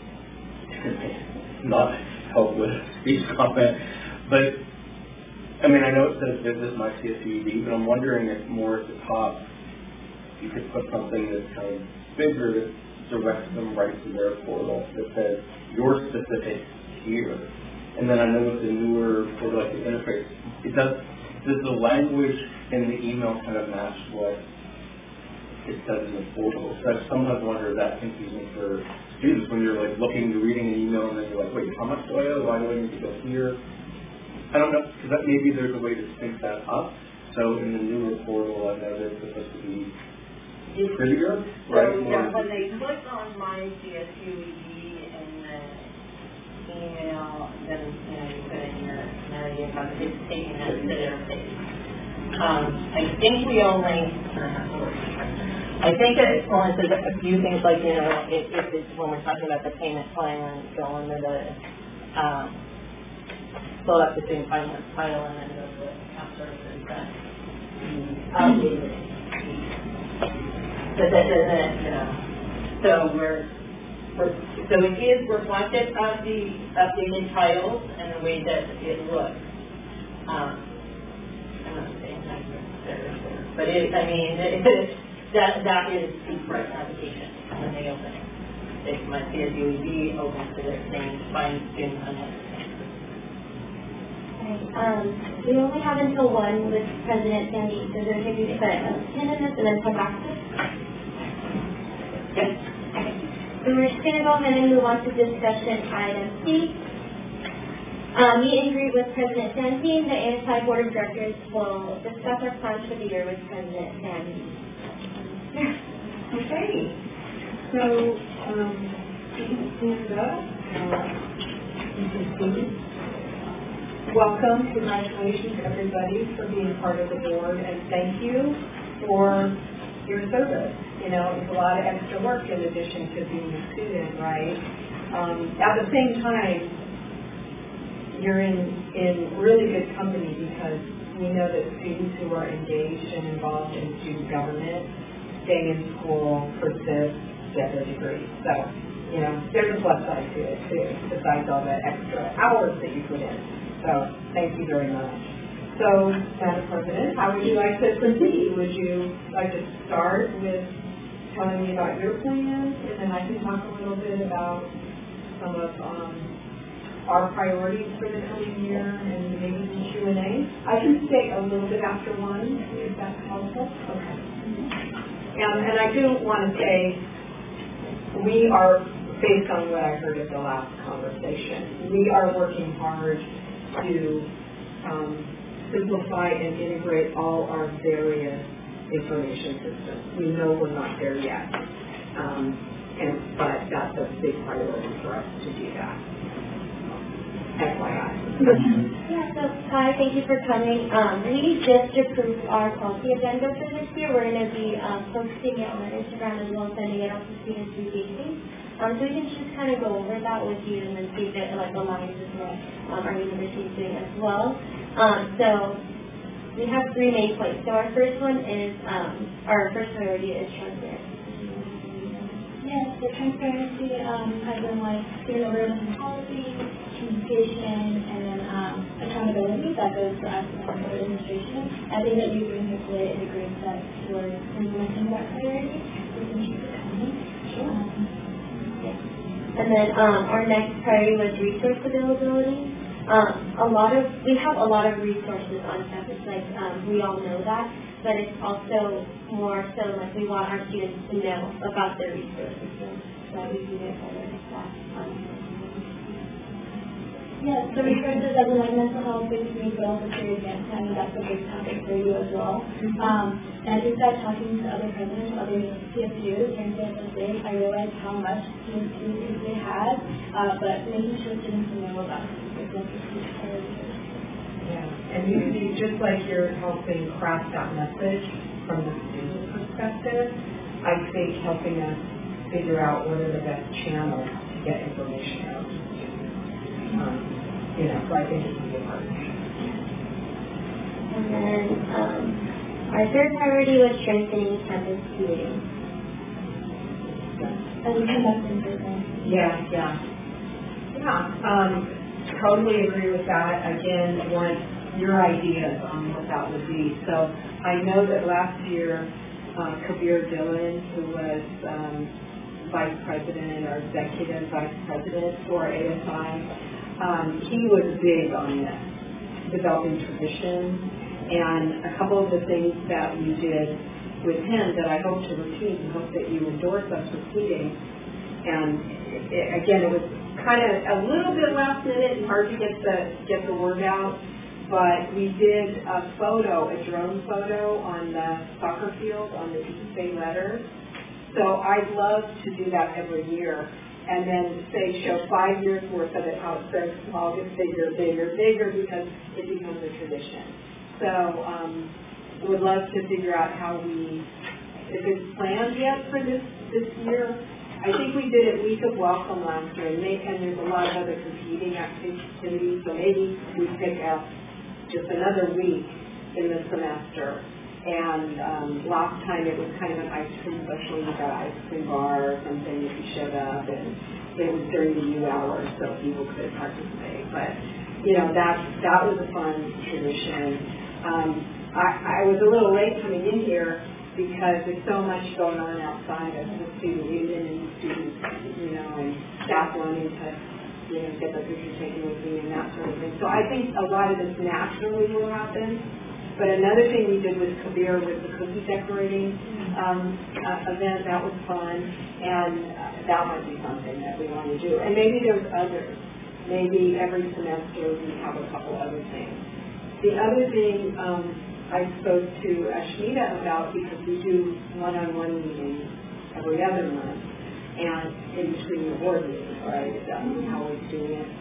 [SPEAKER 5] not help with speech comment, but I mean, I know it says visit my C S U E D, but I'm wondering if more at the top you could put something that's kind of bigger that directs them right to their portal that says your specific here. And then I know with the newer sort of like the interface, it does does the language in the email kind of match what it says in the portal? So I sometimes wonder if that's confusing for students when you're like looking, you're reading an email and then you're like, wait, how much do I owe? Why do I need to go here? I don't know, because that maybe there's a way to sync that up. So in the newer portal, I know that it's supposed to be prettier, right?
[SPEAKER 7] So, yeah, when they click on my C S U E D and the email, then, you know, you put in your narrative, it's taking that to their page. Um, I think we only, I think it only says a few things like, you know, if, if it's, when we're talking about the payment plan, go under the, um, fill out the same title, title and then go to the account services that outdated. But that doesn't, you know, so we're, we're, so it is reflective of the updated titles and the way that it looks. Um, I'm not saying that there, but it, I mean, it, it, that, that is the correct application when they open it. They, my C S U E D opens to their same find student unless.
[SPEAKER 6] Um, we only have until one with President Sandy, so they're going to do but uh, ten minutes and then come back to us.
[SPEAKER 7] Yes.
[SPEAKER 6] Okay. So we're just going to go ahead and move on to discussion item C. Uh, meet and greet with President Sandy. The A S I Board of Directors will discuss our plans for the year with President Sandy.
[SPEAKER 3] Okay. So, um, stand up. Welcome, congratulations everybody for being part of the board, and thank you for your service. You know, it's a lot of extra work in addition to being a student, right? Um, at the same time, you're in, in really good company because we know that students who are engaged and involved in student government stay in school, persist, get their degree. So, you know, there's a plus side to it too, besides all the extra hours that you put in. So, thank you very much. So, Madam President, how would you like to proceed? Would you like to start with telling me about your plans, and then I can talk a little bit about some of um, our priorities for the coming year, and maybe some Q and A? I can stay a little bit after one, if that's helpful. Okay. Um, and I do want to say, we are, based on what I heard at the last conversation, we are working hard to um, simplify and integrate all our various information systems. We know we're not there yet, um, and but that's a big priority for us to do that. F Y I.
[SPEAKER 6] Yeah, so hi, thank you for coming. Um, we just approved our policy agenda for this year. We're going to be um, posting it on Instagram as well, sending it out to students through dating. Um, so we can just kind of go over that with you and then see if it like aligns with what um, our university is doing as well. Um, so we have three main points. So our first one is um, our first priority is transparency.
[SPEAKER 2] Yes, the transparency um, has been like student awareness policy, communication, and then um, accountability that goes to us and the administration. I think that you bring here today integrates that towards implementing that priority. So thank you for coming. Sure. Um, yeah.
[SPEAKER 6] And then, um, our next priority was resource availability. Um, a lot of, we have a lot of resources on campus, like, um, we all know that, but it's also more so, like, we want our students to know about their resources, so that we can get better at that. Um,
[SPEAKER 2] Yeah, so resources as in like mental health, basically, but also career advancement, I mean, that's a big topic for you as well. Um, and I think that talking to other presidents, other C S Us, and C S S A, I realized how much students they had, uh, but making sure students know about these resources.
[SPEAKER 7] Yeah, and you see, just like you're helping craft that message from the student perspective, I think helping us figure out what are the best channels to get information out to students. Um, you know, so I think it can be a partnership.
[SPEAKER 6] And then, um, our third priority was strengthening campus community.
[SPEAKER 2] And conducting business.
[SPEAKER 7] Yeah, yeah. Yeah, um, totally agree with that. Again, want your ideas on what that would be. So I know that last year, uh, Kabir Dillon, who was um, vice president or executive vice president for A S I, um, he was big on this, developing traditions. And a couple of the things that we did with him that I hope to repeat and hope that you endorse us repeating. And it, again, it was kind of a little bit last minute and hard to get the get the word out, but we did a photo, a drone photo on the soccer field on the East Bay letters. So I'd love to do that every year, and then say show five years worth of it, how it starts small, gets bigger, bigger, bigger, because it becomes a tradition. So um, would love to figure out how we, if it's planned yet for this this year. I think we did it week of welcome last year, and, they, and there's a lot of other competing activities, so maybe we pick up just another week in the semester. And um, last time it was kind of an ice cream social. You got an ice cream bar or something if you showed up, and it was during the U hours, so people could participate. But you know that that was a fun tradition. Um, I, I was a little late coming in here because there's so much going on outside of the student union and students, you know, and staff wanting to, you know, get their picture taken with me and that sort of thing. So I think a lot of this naturally will happen. But another thing we did with Kabir was the cookie decorating um, uh, event. That was fun, and uh, that might be something that we want to do. And maybe there's others. Maybe every semester we have a couple other things. The other thing um, I spoke to Ashmita about, because we do one-on-one meetings every other month, and in between the board meetings, right? That's how we're doing it.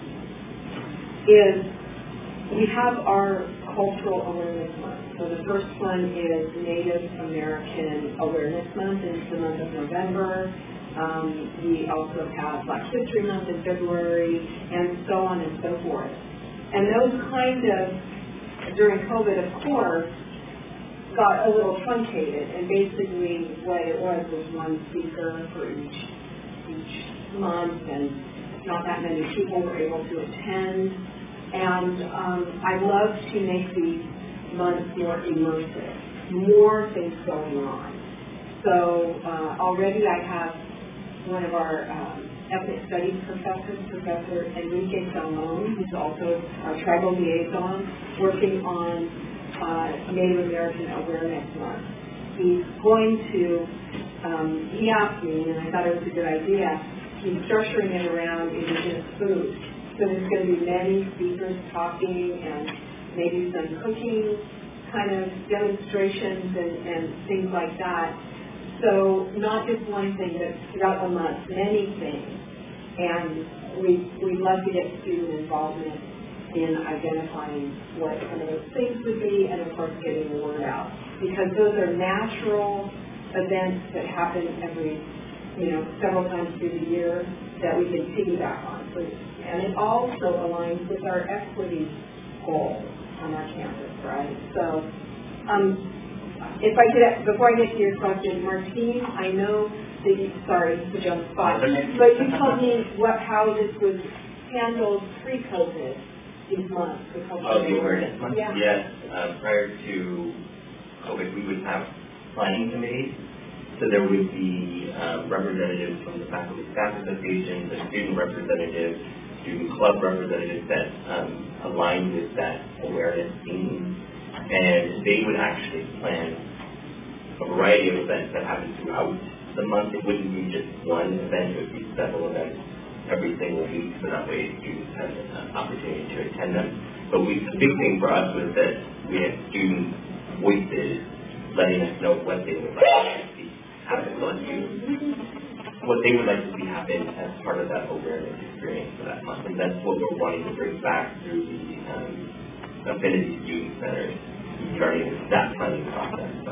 [SPEAKER 7] Is we have our Cultural Awareness Month. So the first one is Native American Awareness Month, and it's the month of November. Um, we also have Black History Month in February, and so on and so forth. And those kind of, during COVID, of course, got a little truncated, and basically what it was was one speaker for each, each month, and not that many people were able to attend. And um, I love to make these months more immersive, more things going on. So uh, already I have one of our um, ethnic studies professors, Professor Enrique Salmon, who's also our tribal liaison, working on uh, Native American Awareness Month. He's going to, um, he asked me, and I thought it was a good idea, he's structuring it around indigenous food. So there's going to be many speakers talking and maybe some cooking kind of demonstrations and, and things like that. So not just one thing, but throughout the month, many things. And we we love to get student involvement in identifying what some of those things would be, and of course getting the word out. Because those are natural events that happen every, you know, several times through the year that we can piggyback on. So, and it also aligns with our equity goal on our campus, right? So, um, if I could, before I get to your question, Martine, I know that you, sorry to put you on the spot, but you told me what, how this was handled pre-COVID, these months.
[SPEAKER 11] Oh, the awareness month?
[SPEAKER 6] Yeah.
[SPEAKER 11] Yes, uh, prior to COVID, we would have planning committees So there would be um, representatives from the Faculty Staff Association, the student representatives, student club representatives that um, align with that awareness theme. And they would actually plan a variety of events that happen throughout the month. It wouldn't be just one event, it would be several events every single week, so that way students have an opportunity to attend them. But we, the big thing for us was that we had student voices letting us know what they would like to see happen on you, what they would like to see happen as part of that awareness experience for that month. And that's what we're wanting to bring back through the um, Affinity Student Center, starting that planning process. So,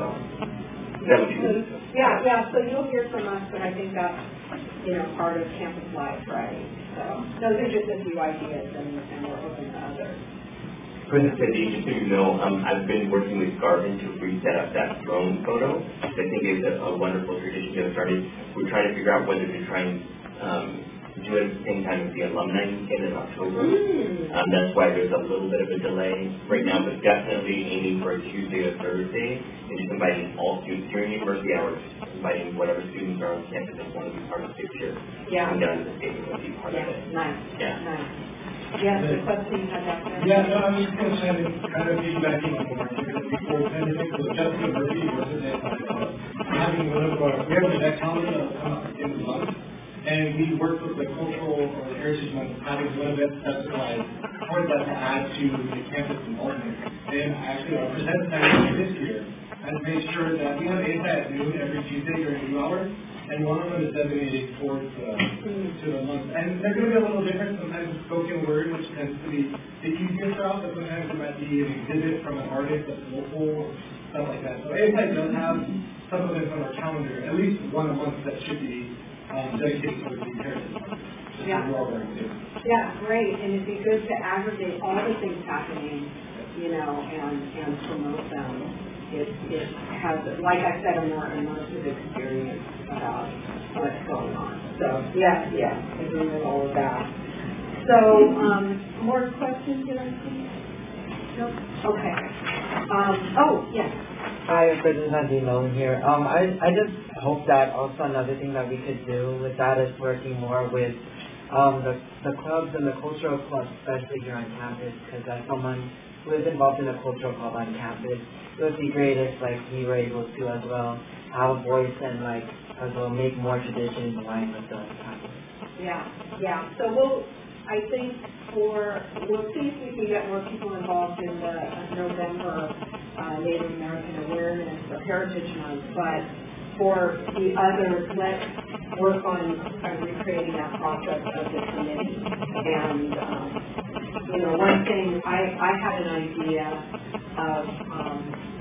[SPEAKER 11] is that what you mean?
[SPEAKER 2] Yeah, yeah, so you'll hear from us, but I think that's, you know, part of Campus Life, right? So those are just a few ideas, and, and we're open to others.
[SPEAKER 11] For the city, just so you know, um, I've been working with Garvin to reset up that drone photo, which I think is a, a wonderful tradition to have started. We're trying to figure out whether to try and um, do it at the same time as the alumni weekend in October.
[SPEAKER 2] Mm.
[SPEAKER 11] Um, that's why there's a little bit of a delay right now, but definitely aiming for a Tuesday or Thursday, and just inviting all students during university hours, inviting whatever students are on campus that want to be part of the picture.
[SPEAKER 2] Yeah.
[SPEAKER 11] Come down to the stadium and be part
[SPEAKER 2] yeah.
[SPEAKER 11] of it.
[SPEAKER 2] Nice.
[SPEAKER 11] Yeah.
[SPEAKER 2] Nice. Yes, the question you had back there.
[SPEAKER 4] Yeah, no, I was just going to say, kind of piggybacking on what you said before, pandemic, so Jessica Murphy represents uh, having one of our, we have an event calendar that will come out at the end of the month, and we work with the cultural or the heritage month, having one event specified towards that to add to the campus involvement. And actually, our present center this year has made sure that we have A S I at noon every Tuesday during two hours, and one of them is designated towards uh, to the month. And they're going to be a little different. Sometimes it's spoken word, which tends to be the easiest route, but sometimes it might be an exhibit from an artist that's local, stuff like that. So A S I does have some of this on our calendar, at least one a month that should be um, dedicated towards the heritage month.
[SPEAKER 2] Yeah.
[SPEAKER 4] So
[SPEAKER 2] yeah, great. And it'd be good to aggregate all the things happening, you know, and, and promote them. It, it has, like I said, a more immersive experience about what's going on. So, yeah, yeah, I agree with all of that. So, um, more questions, did I see? No? Okay. Um, oh, yes.
[SPEAKER 9] Hi, President Dino here. Um, I, I just hope that also another thing that we could do with that is working more with um, the, the clubs and the cultural clubs, especially here on campus, because as someone who is involved in a cultural club on campus, it would be great if like we were able to as well have a voice and like as well make more traditions align with the campus.
[SPEAKER 2] Yeah, yeah. So we'll, I think for, we'll see if we can get more people involved in the November uh, Native American Awareness or Heritage Month, but for the others, let's work on uh, recreating that process of the committee. And, um, you know, one thing, I, I had an idea of um,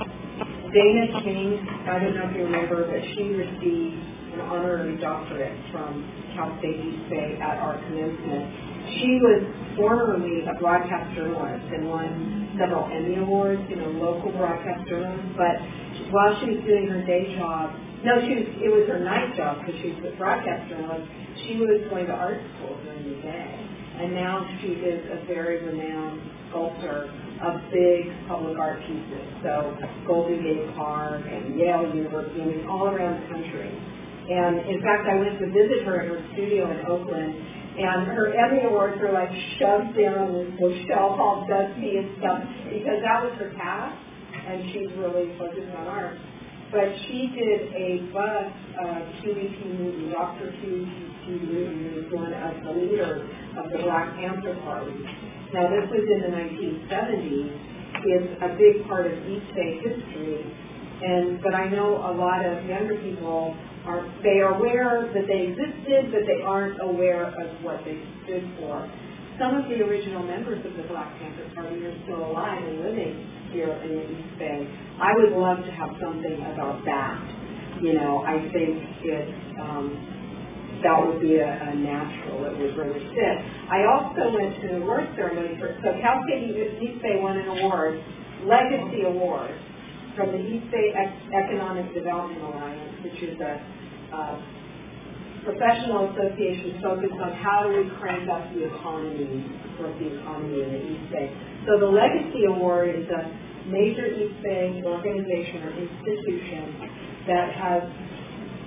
[SPEAKER 2] Dana King, I don't know if you remember, but she received an honorary doctorate from Cal State East Bay at our commencement. She was formerly a broadcast journalist and won several Emmy Awards, you know, local broadcast journalist, but while she was doing her day job, no, she was, it was her night job because she was a broadcast journalist, she was going to art school during the day. And now she is a very renowned sculptor of big public art pieces. So Golden Gate Park and Yale University, I mean, all around the country. And in fact, I went to visit her at her studio in Oakland, and her Emmy Awards were like shoved down in this bookshelf all dusty and stuff, because that was her task, and she's really focused on art. But she did a bust of Huey P. Newton, Doctor Huey P. Newton, who was one of the leaders of the Black Panther Party. Now, this was in the nineteen seventies. It's a big part of East Bay history. And but I know a lot of younger people are they are aware that they existed, but they aren't aware of what they stood for. Some of the original members of the Black Panther Party are still alive and living here in the East Bay. I would love to have something about that. You know, I think it um, that would be a, a natural. It would really fit. I also went to an award ceremony for so Cal State East Bay won an award, Legacy Award, from the East Bay Economic Development Alliance, which is a uh, professional association focused on how do we crank up the economy, support the economy in the East Bay. So the Legacy Award is a major East Bay organization or institution that has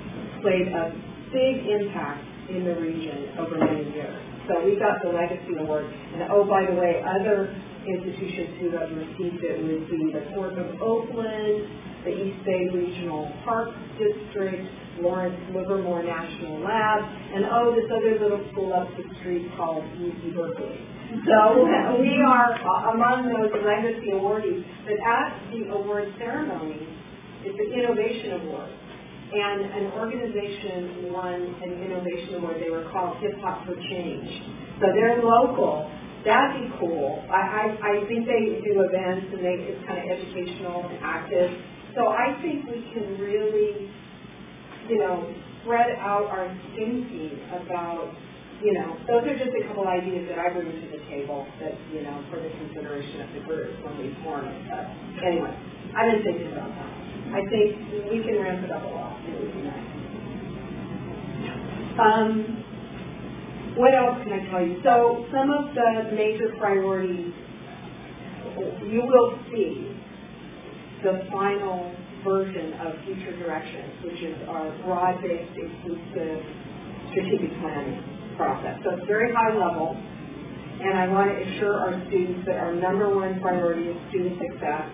[SPEAKER 12] played a big impact in the region over many years. So we got the Legacy Award. And oh, by the way, other institutions who have received it would be the Port of Oakland, the East Bay Regional Park District, Lawrence Livermore National Lab, and oh, this other little school up the street called U C Berkeley. So we are among those Legacy awardees. But at the award ceremony, it's an innovation award. And an organization won an innovation award. They were called Hip Hop for Change. So they're local. That'd be cool. I, I, I think they do events and they, it's kind of educational and active. So I think we can really, you know, spread out our thinking about, you know, those are just a couple ideas that I bring to the table that, you know, for the consideration of the group when we form it. But anyway, I've been thinking about that. I think we can ramp it up a lot. It would be nice. Um, what else can I tell you? So some of the major priorities, you will see the final version of Future Directions, which is our broad-based, inclusive, strategic planning process. So it's very high level, and I want to assure our students that our number one priority is student success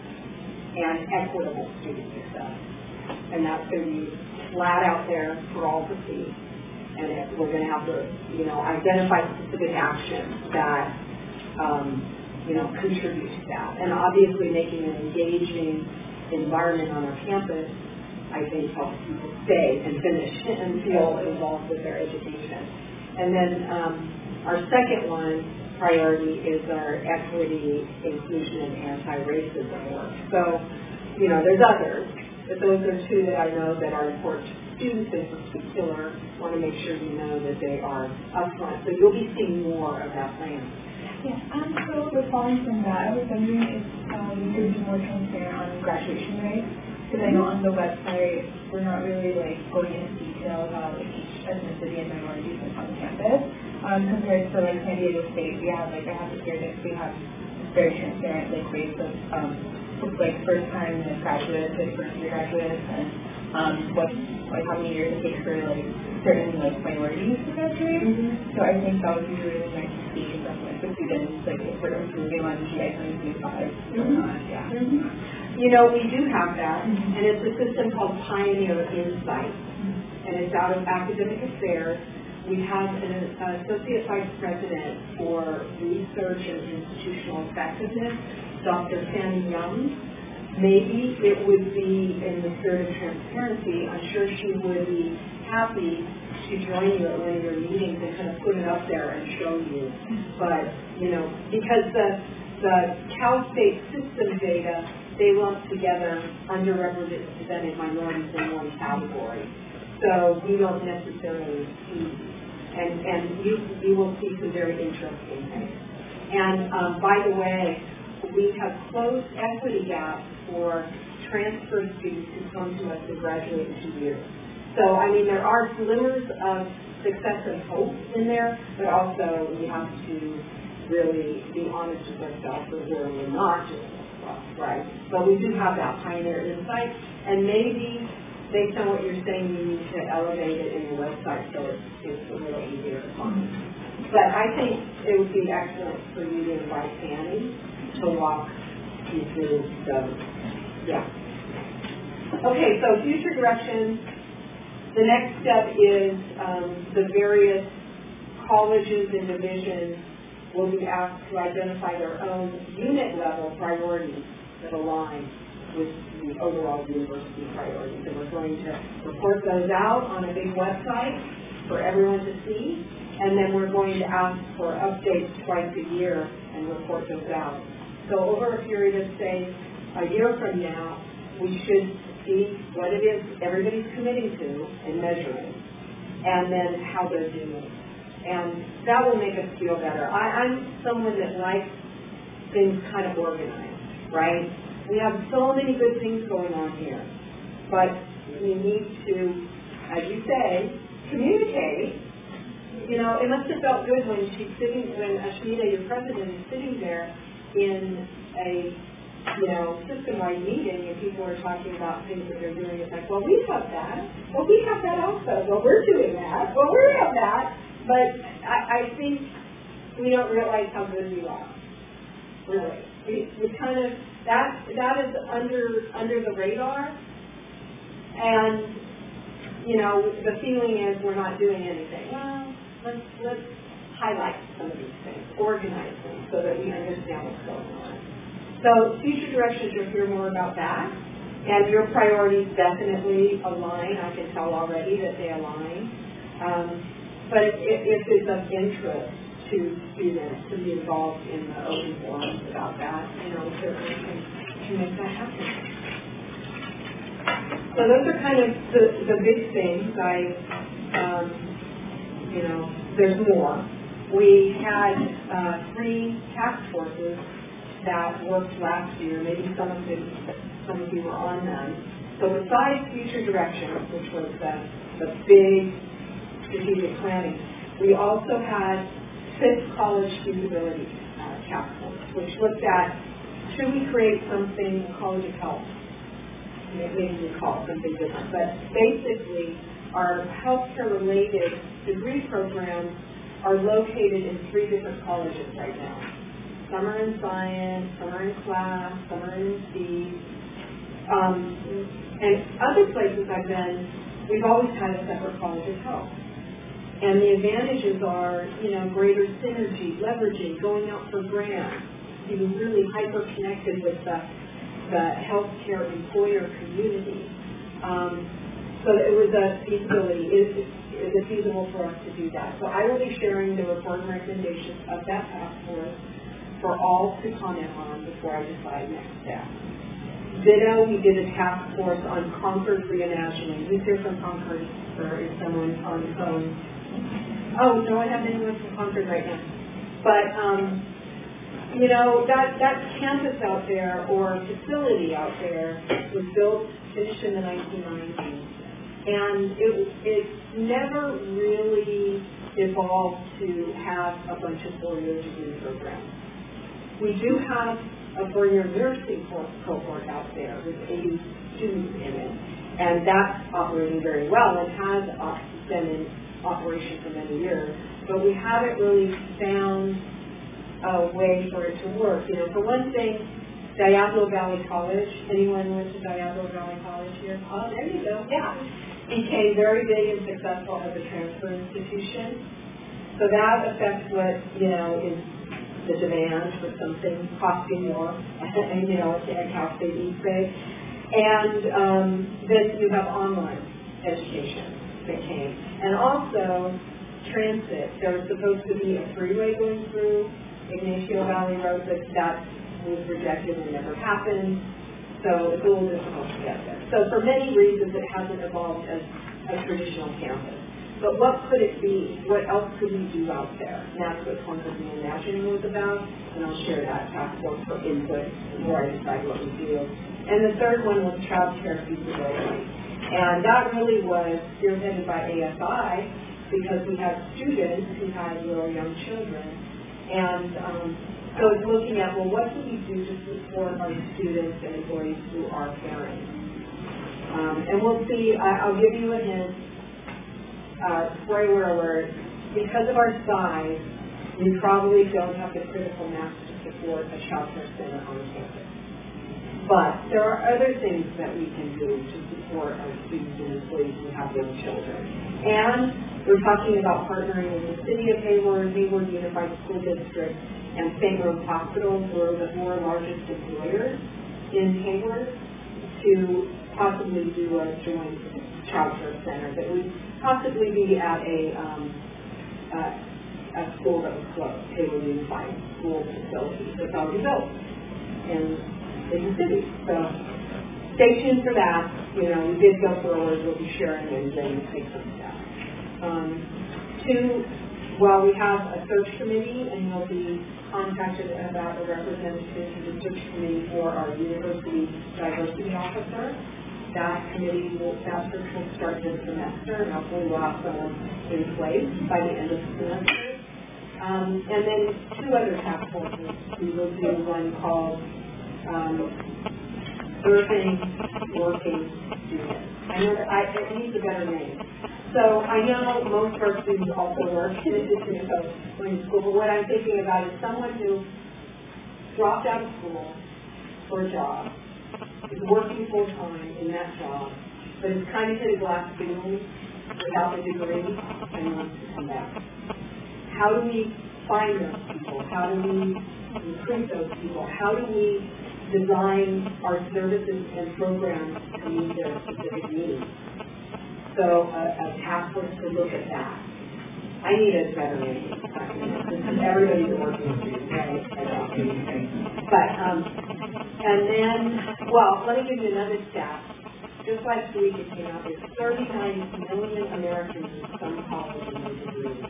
[SPEAKER 12] and equitable student success. And that's going to be flat out there for all to see. And it, we're going to have to, you know, identify specific actions that, um, you know, contribute to that. And obviously making an engaging environment on our campus, I think, helps people stay and finish and feel involved with their education. And then um, our second one, priority is our equity, inclusion, and anti-racism work. So, you know, there's others, but those are two that I know that are important to students in particular. I want to make sure you know that they are upfront. So you'll be seeing more of that plan.
[SPEAKER 8] Yeah, um, so following from that, I was wondering if um, you could be more transparent on graduation rates. Because I know on the website, we're not really like going into detail about like each ethnicity and minorities on the campus. Um, compared to like San Diego State, we have like I have to hear that we have very transparent like rates of um like first time graduates, like first year graduates, and um what like how many years it takes for like certain like minorities to graduate. Mm-hmm. So I think that would be really nice to see from like the students like if we're improving on G I twenty-five or not. Yeah.
[SPEAKER 12] Mm-hmm. You know, we do have that, mm-hmm. and it's a system called Pioneer Insight, mm-hmm. and it's out of academic affairs. We have an associate vice president for research and institutional effectiveness, Doctor Fanny Young. Maybe it would be in the spirit of transparency. I'm sure she would be happy to join you at one of your meetings and kind of put it up there and show you. But, you know, because the, the Cal State system data, they lump together underrepresented minorities in one category. So we don't necessarily see. And, and you, you will see some very interesting things. And um, by the way, we have closed equity gaps for transfer students who come to us to graduate in two years. So, I mean, there are glimmers of success and hope in there, but also we have to really be honest with ourselves that we're not doing this well, right? But we do have that Pioneer Insight, and maybe based on what you're saying, you need to elevate it in your website so it's, it's a little easier to find. But I think it would be excellent for you to invite Fanny to walk you through the, yeah. Okay, so future directions. The next step is um, the various colleges and divisions will be asked to identify their own unit level priorities that align with the overall university priorities. And we're going to report those out on a big website for everyone to see. And then we're going to ask for updates twice a year and report those out. So over a period of, say, a year from now, we should see what it is everybody's committing to and measuring, and then how they're doing. And that will make us feel better. I, I'm someone that likes things kind of organized, right? We have so many good things going on here, but we need to, as you say, communicate. You know, it must have felt good when she's sitting, when Ashmita, your president, is sitting there in a you know, system-wide meeting and people are talking about things that they're doing, it's like, well, we have that. Well, we have that also. Well, we're doing that. Well, we have that. But I, I think we don't realize how good we are. Really. We, we kind of, that, that is under, under the radar. And, you know, the feeling is we're not doing anything. Well, let's, let's highlight some of these things, organize them so that we understand what's going on. So future directions, you'll hear more about that. And your priorities definitely align. I can tell already that they align. Um, but if, if it's of interest to students to be involved in the open forums about that, you know, certainly can, can make that happen. So those are kind of the, the big things. I, um, you know, there's more. We had uh, three task forces that worked last year. Maybe some of you, some of you were on them. So besides future directions, which was the, the big strategic planning, we also had fifth college feasibility uh, task force, which looked at should we create something college of health. Maybe we call it something different, but basically our healthcare-related degree programs are located in three different colleges right now. Some are in science, some are in class, some are in C. Um, and other places I've been, we've always had a separate college of health. And the advantages are, you know, greater synergy, leveraging, going out for grants, being really hyper-connected with the, the healthcare employer community. Um, so it was a feasibility. Is, is it feasible for us to do that? So I will be sharing the report and recommendations of that task force for all to comment on before I decide next steps. Ditto, we did a task force on Concord reimagining. Who's here from Concord? Or is someone on the phone? Oh, no, I have anyone from Concord right now. But, um, you know, that, that campus out there or facility out there was built, finished in the nineteen nineties. And it, it never really evolved to have a bunch of four-year degree programs. We do have a four-year nursing cohort out there with eighty students in it, and that's operating very well and has been in operation for many years. But we haven't really found a way for it to work. You know, for one thing, Diablo Valley College. Anyone went to Diablo Valley College here? Oh, there you go. Yeah. Became very big and successful as a transfer institution. So that affects what, you know, is the demand for something costing more, and, you know, at Cal State East Bay. And um, then you have online education that came. And also transit. There was supposed to be a freeway going through Ignacio Valley Road, but that was rejected and never happened. So it's a little difficult to get there. So for many reasons, it hasn't evolved as a traditional campus. But what could it be? What else could we do out there? And that's what Concord Reimagining was about, and I'll share that task force for input before I decide what we do. And the third one was child care feasibility. And that really was spearheaded by A S I because we had students who had little young children. And um, so it's looking at, well, what can we do to support our students and employees who are caring? Um, and we'll see, I, I'll give you a hint. Uh, spoiler alert, because of our size, we probably don't have the critical mass to support a child care center on campus. But there are other things that we can do to support our students and employees who have young children. And we're talking about partnering with the City of Hayward, Hayward Unified School District, and Saint Rose Hospital, who are the four largest employers in Hayward, to possibly do a joint child care center that would possibly be at a um, uh, a school that was closed, Hayward Unified School Facility that's already built in, in the city. So stay tuned for that. You know, we did go forward. We'll be sharing and then take some steps. Um, two, well, we have a search committee, and you'll be contacted about a representative to the search committee for our university diversity officer. That committee will, that search will start this semester, and hopefully we'll have someone in place by the end of the semester. Um, and then two other task forces. We will do one called um, serving working students. I know that I, it needs a better name. So I know most of our students also work in addition to going to school, but what I'm thinking about is someone who dropped out of school for a job, is working full time in that job, but is kind of hit a glass ceiling without the degree and wants to come back. How do we find those people? How do we recruit those people? How do we design our services and programs to meet their specific needs? So a, a task force to look at that. I need a better name. Everybody's working with you, right? But, um, and then, well, let me give you another stat. Just last week it came out, there's thirty-nine million Americans in some college and degrees.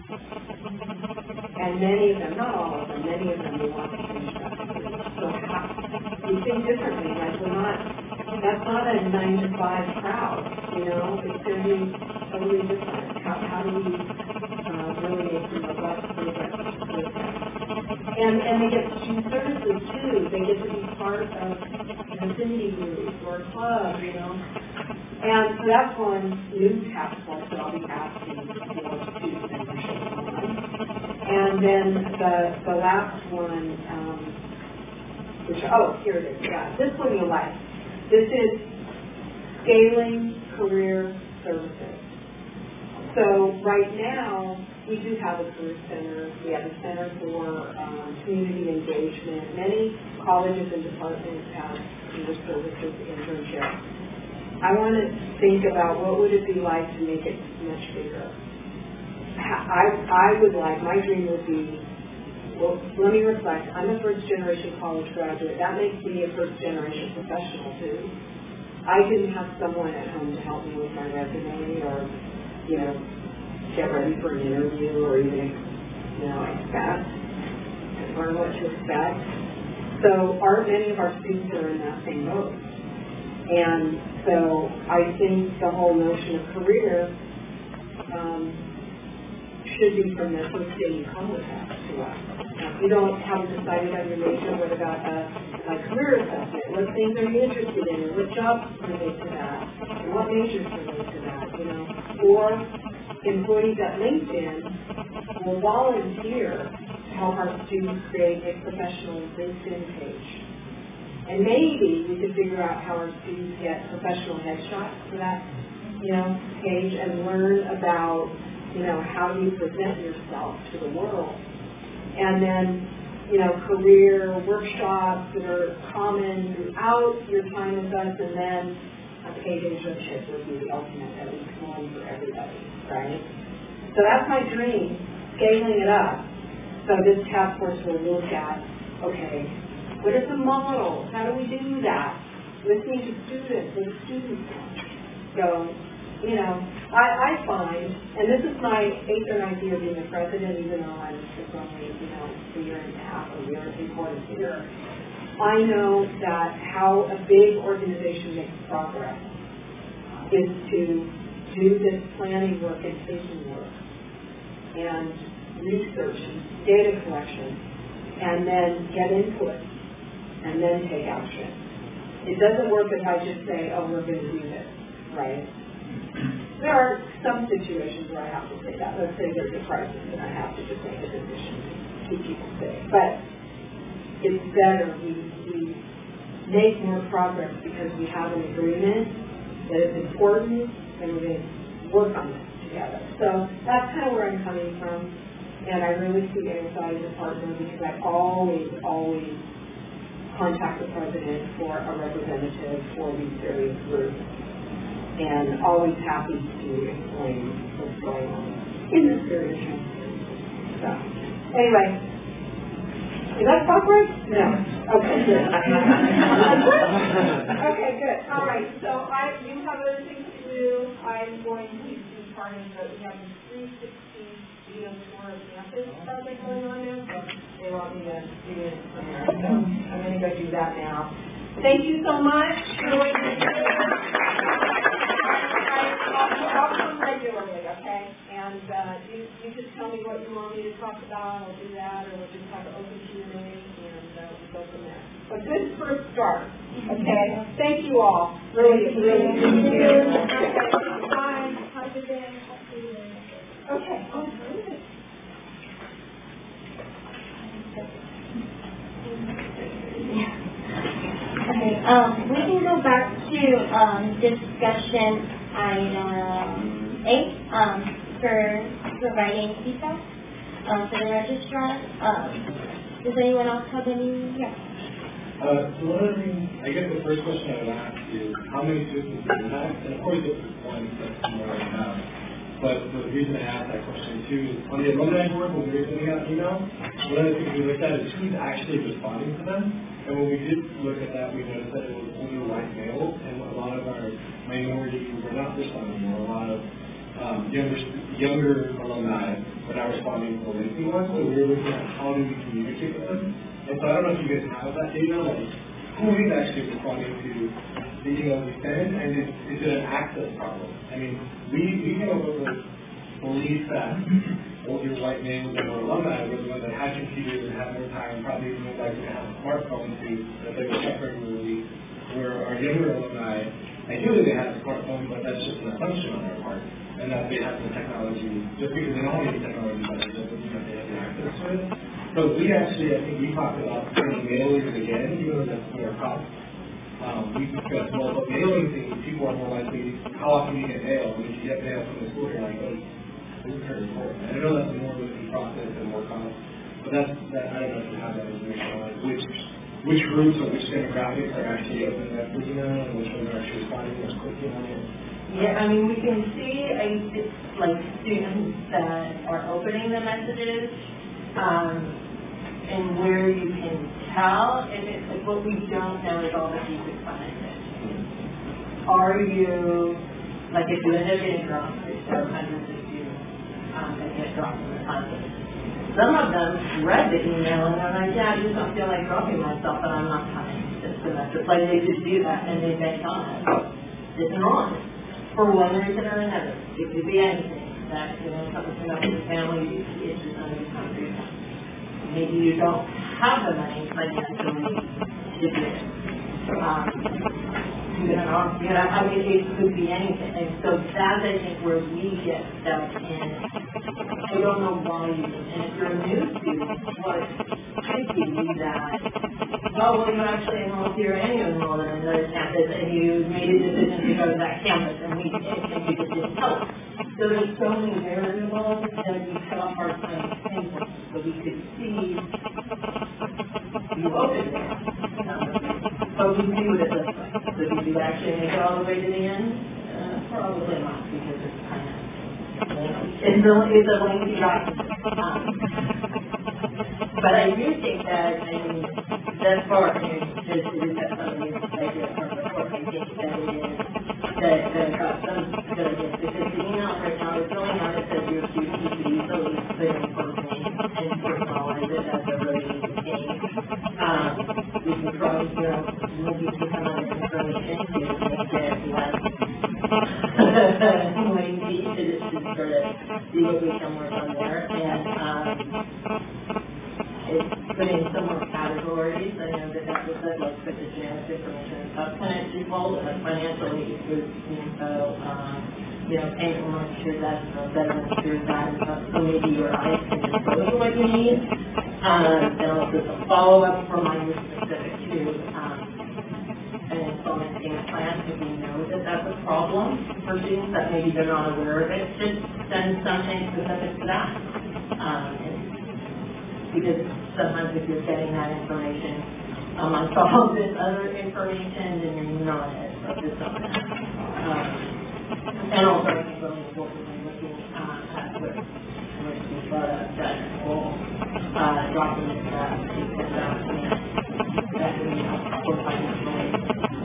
[SPEAKER 12] And many of them, not all of them, many of them will want to finish that degree. So how, we think differently, like we're not, that's not a nine to five crowd, you know, it's going to be totally different. How, how do we uh, really make some robust programs with that? And, and they get student services too. They get to be part of an affinity group or a club, you know. And so that's one new task force that I'll be asking for student membership on. And then the, the last one, um, which, oh, here it is, yeah. This one you'll like. This is scaling career services. So right now, we do have a career center. We have a center for um, community engagement. Many colleges and departments have career services internships. I want to think about what would it be like to make it much bigger. I, I would like, my dream would be, well, let me reflect. I'm a first generation college graduate. That makes me a first generation professional too. I didn't have someone at home to help me with my resume or, you know, get ready for an interview or even, you know, expect, learn what to expect. So our, many of our students are in that same boat. And so I think the whole notion of career um, should be from the first day you come with us to us. Now, if you don't haven't decided on your major, what about a, a career assessment? What things are you interested in? And what jobs relate to that? And what majors relate to that? You know, or employees at LinkedIn will volunteer to help our students create a professional LinkedIn page. And maybe we could figure out how our students get professional headshots for that, you know, page and learn about, you know, how do you present yourself to the world. And then, you know, career workshops that are common throughout your time with us, and then a paid internship would be the ultimate, at least one for everybody, right? So that's my dream, scaling it up. So this task force will look at, okay, what is the model? How do we do that? Listening to students, what do students want? So, you know, I, I find, and this is my eighth or ninth year being the president, even though I'm just only, you know, a year and a half, a year and three quarters here, I know that how a big organization makes progress is to do this planning work and thinking work and research and data collection and then get input and then take action. It doesn't work if I just say, oh, we're going to do this, right? There are some situations where I have to say that. Let's say there's a crisis and I have to just make a decision to keep people safe. But it's better we, we make more progress because we have an agreement that it's important and we're going to work on this together. So that's kind of where I'm coming from. And I really see A S I as a partner because I always, always contact the president for a representative for these various groups, and always happy to explain what's going on in this various countries. So, anyway, is that awkward? No. Okay, good. Okay, good. All right. So I, you have other things to do. I'm going to be part of the, we have a three sixty video tour of campus project going on now. So they want me to do it from there. So I'm going to go do that now. Thank you so much for what you did. I'll come regularly, okay? And uh, you, you just tell me me what you want me to talk about, I'll do that, or we'll just have an open Q and A, and uh, we'll go from there. But good first start, okay? Thank you all. Really, really appreciate it. Bye. Have a good day. Okay. Oh, good.
[SPEAKER 6] Okay, um, we can go back to, um, discussion item eight, um, for providing feedback, um, for the registrar. Um, does anyone else have any? Yeah.
[SPEAKER 4] Uh, so one of the things, I guess the first question I would ask is, how many students do you have? And of course, this is one that's more than enough. But the reason I asked that question too is, on the alumni board, when we were sending out emails, one of the things we looked at is who's actually responding to them. And when we did look at that, we noticed that it was only white males, and a lot of our minorities were not responding. There were a lot of um, younger younger alumni were not responding to the LinkedIn one, so we were looking at how do we communicate with them. And so I don't know if you guys have that data, like who is actually responding to the emails we send, and is, is it an access problem? I mean, we, we came up with the belief that older white males and our alumni were the ones that had computers and had more time, probably even more likely to have a smartphone too, that they would check regularly, where our younger alumni, ideally they had a smartphone, but that's just an assumption on our part, and that they have the technology, just because they don't have the technology, but it doesn't mean that they have the access to it. So we actually, I think we talked about sending mailers again, even though that's more cost. Um, we discussed, well, but mailing things, people are more likely, how often you get mail, and if you get mail from the school, you're like, oh, this is very important. And I know that's a more risky process and more cost, but that's, that, I don't know if you have that information on like which, which groups or which demographics are actually opening that for email, and which ones are actually responding most quickly on it.
[SPEAKER 7] Yeah, I mean, we can see, I, like, students that are opening the messages, um, and where you can tell, and it's like what we don't know is all the pieces behind it. Are you, like if you end up getting dropped, there's there are hundreds of students um, that get dropped in the classes. Some of them read the email and they're like, yeah, I just don't feel like dropping myself, but I'm not coming this semester. Like they just do that and they bank on it. It's wrong. For one reason or another. It could be anything. That, you know, something about your family, it's just under the country. Maybe you don't have the money financially to do it. Um, you know, you know, I mean, it could be anything. And so that's, I think, where we get stuck in. I don't know why you, and if you're a new student, what could be that, oh, well, you actually enrolled here and you enrolled in another campus and you made a decision to go to that campus and we and you just didn't tell us. So there's so many variables that we have a hard time pinpointing. So we could see you open there, um, but we see what it looks like. So did you actually make it all the way to the end? Uh, probably not, because it's kind of, it's a, it's a lengthy document. Um, but I do think that, I mean, thus far, I mean, just to look at some of the idea from the report, I think that it is, that, that it got some good ideas, because the email right now is going out, it says your student you could easily put in first name and personalize it as a really easy thing. Um, we can probably, you know, maybe some other information to make it less lengthy to just to sort of see what we can work on there. And um, it's putting some more categories. I know that that was said, like, put the generic information and stuff. Kind of default like financially with info, um, you know, payment more sure that, you know, better sure that and stuff. So maybe your eyes can just tell you what you need. Um, and also some follow-up reminders specific to um, an installment payment plan, if we know that that's a problem for students that maybe they're not aware of it, just send something specific to that. Um, and because sometimes if you're getting that information amongst all this other information, then you're not as focused on that. Um, and also, I think really importantly, looking uh, at what we brought up, that whole uh, document that you send out and that we have for financial aid.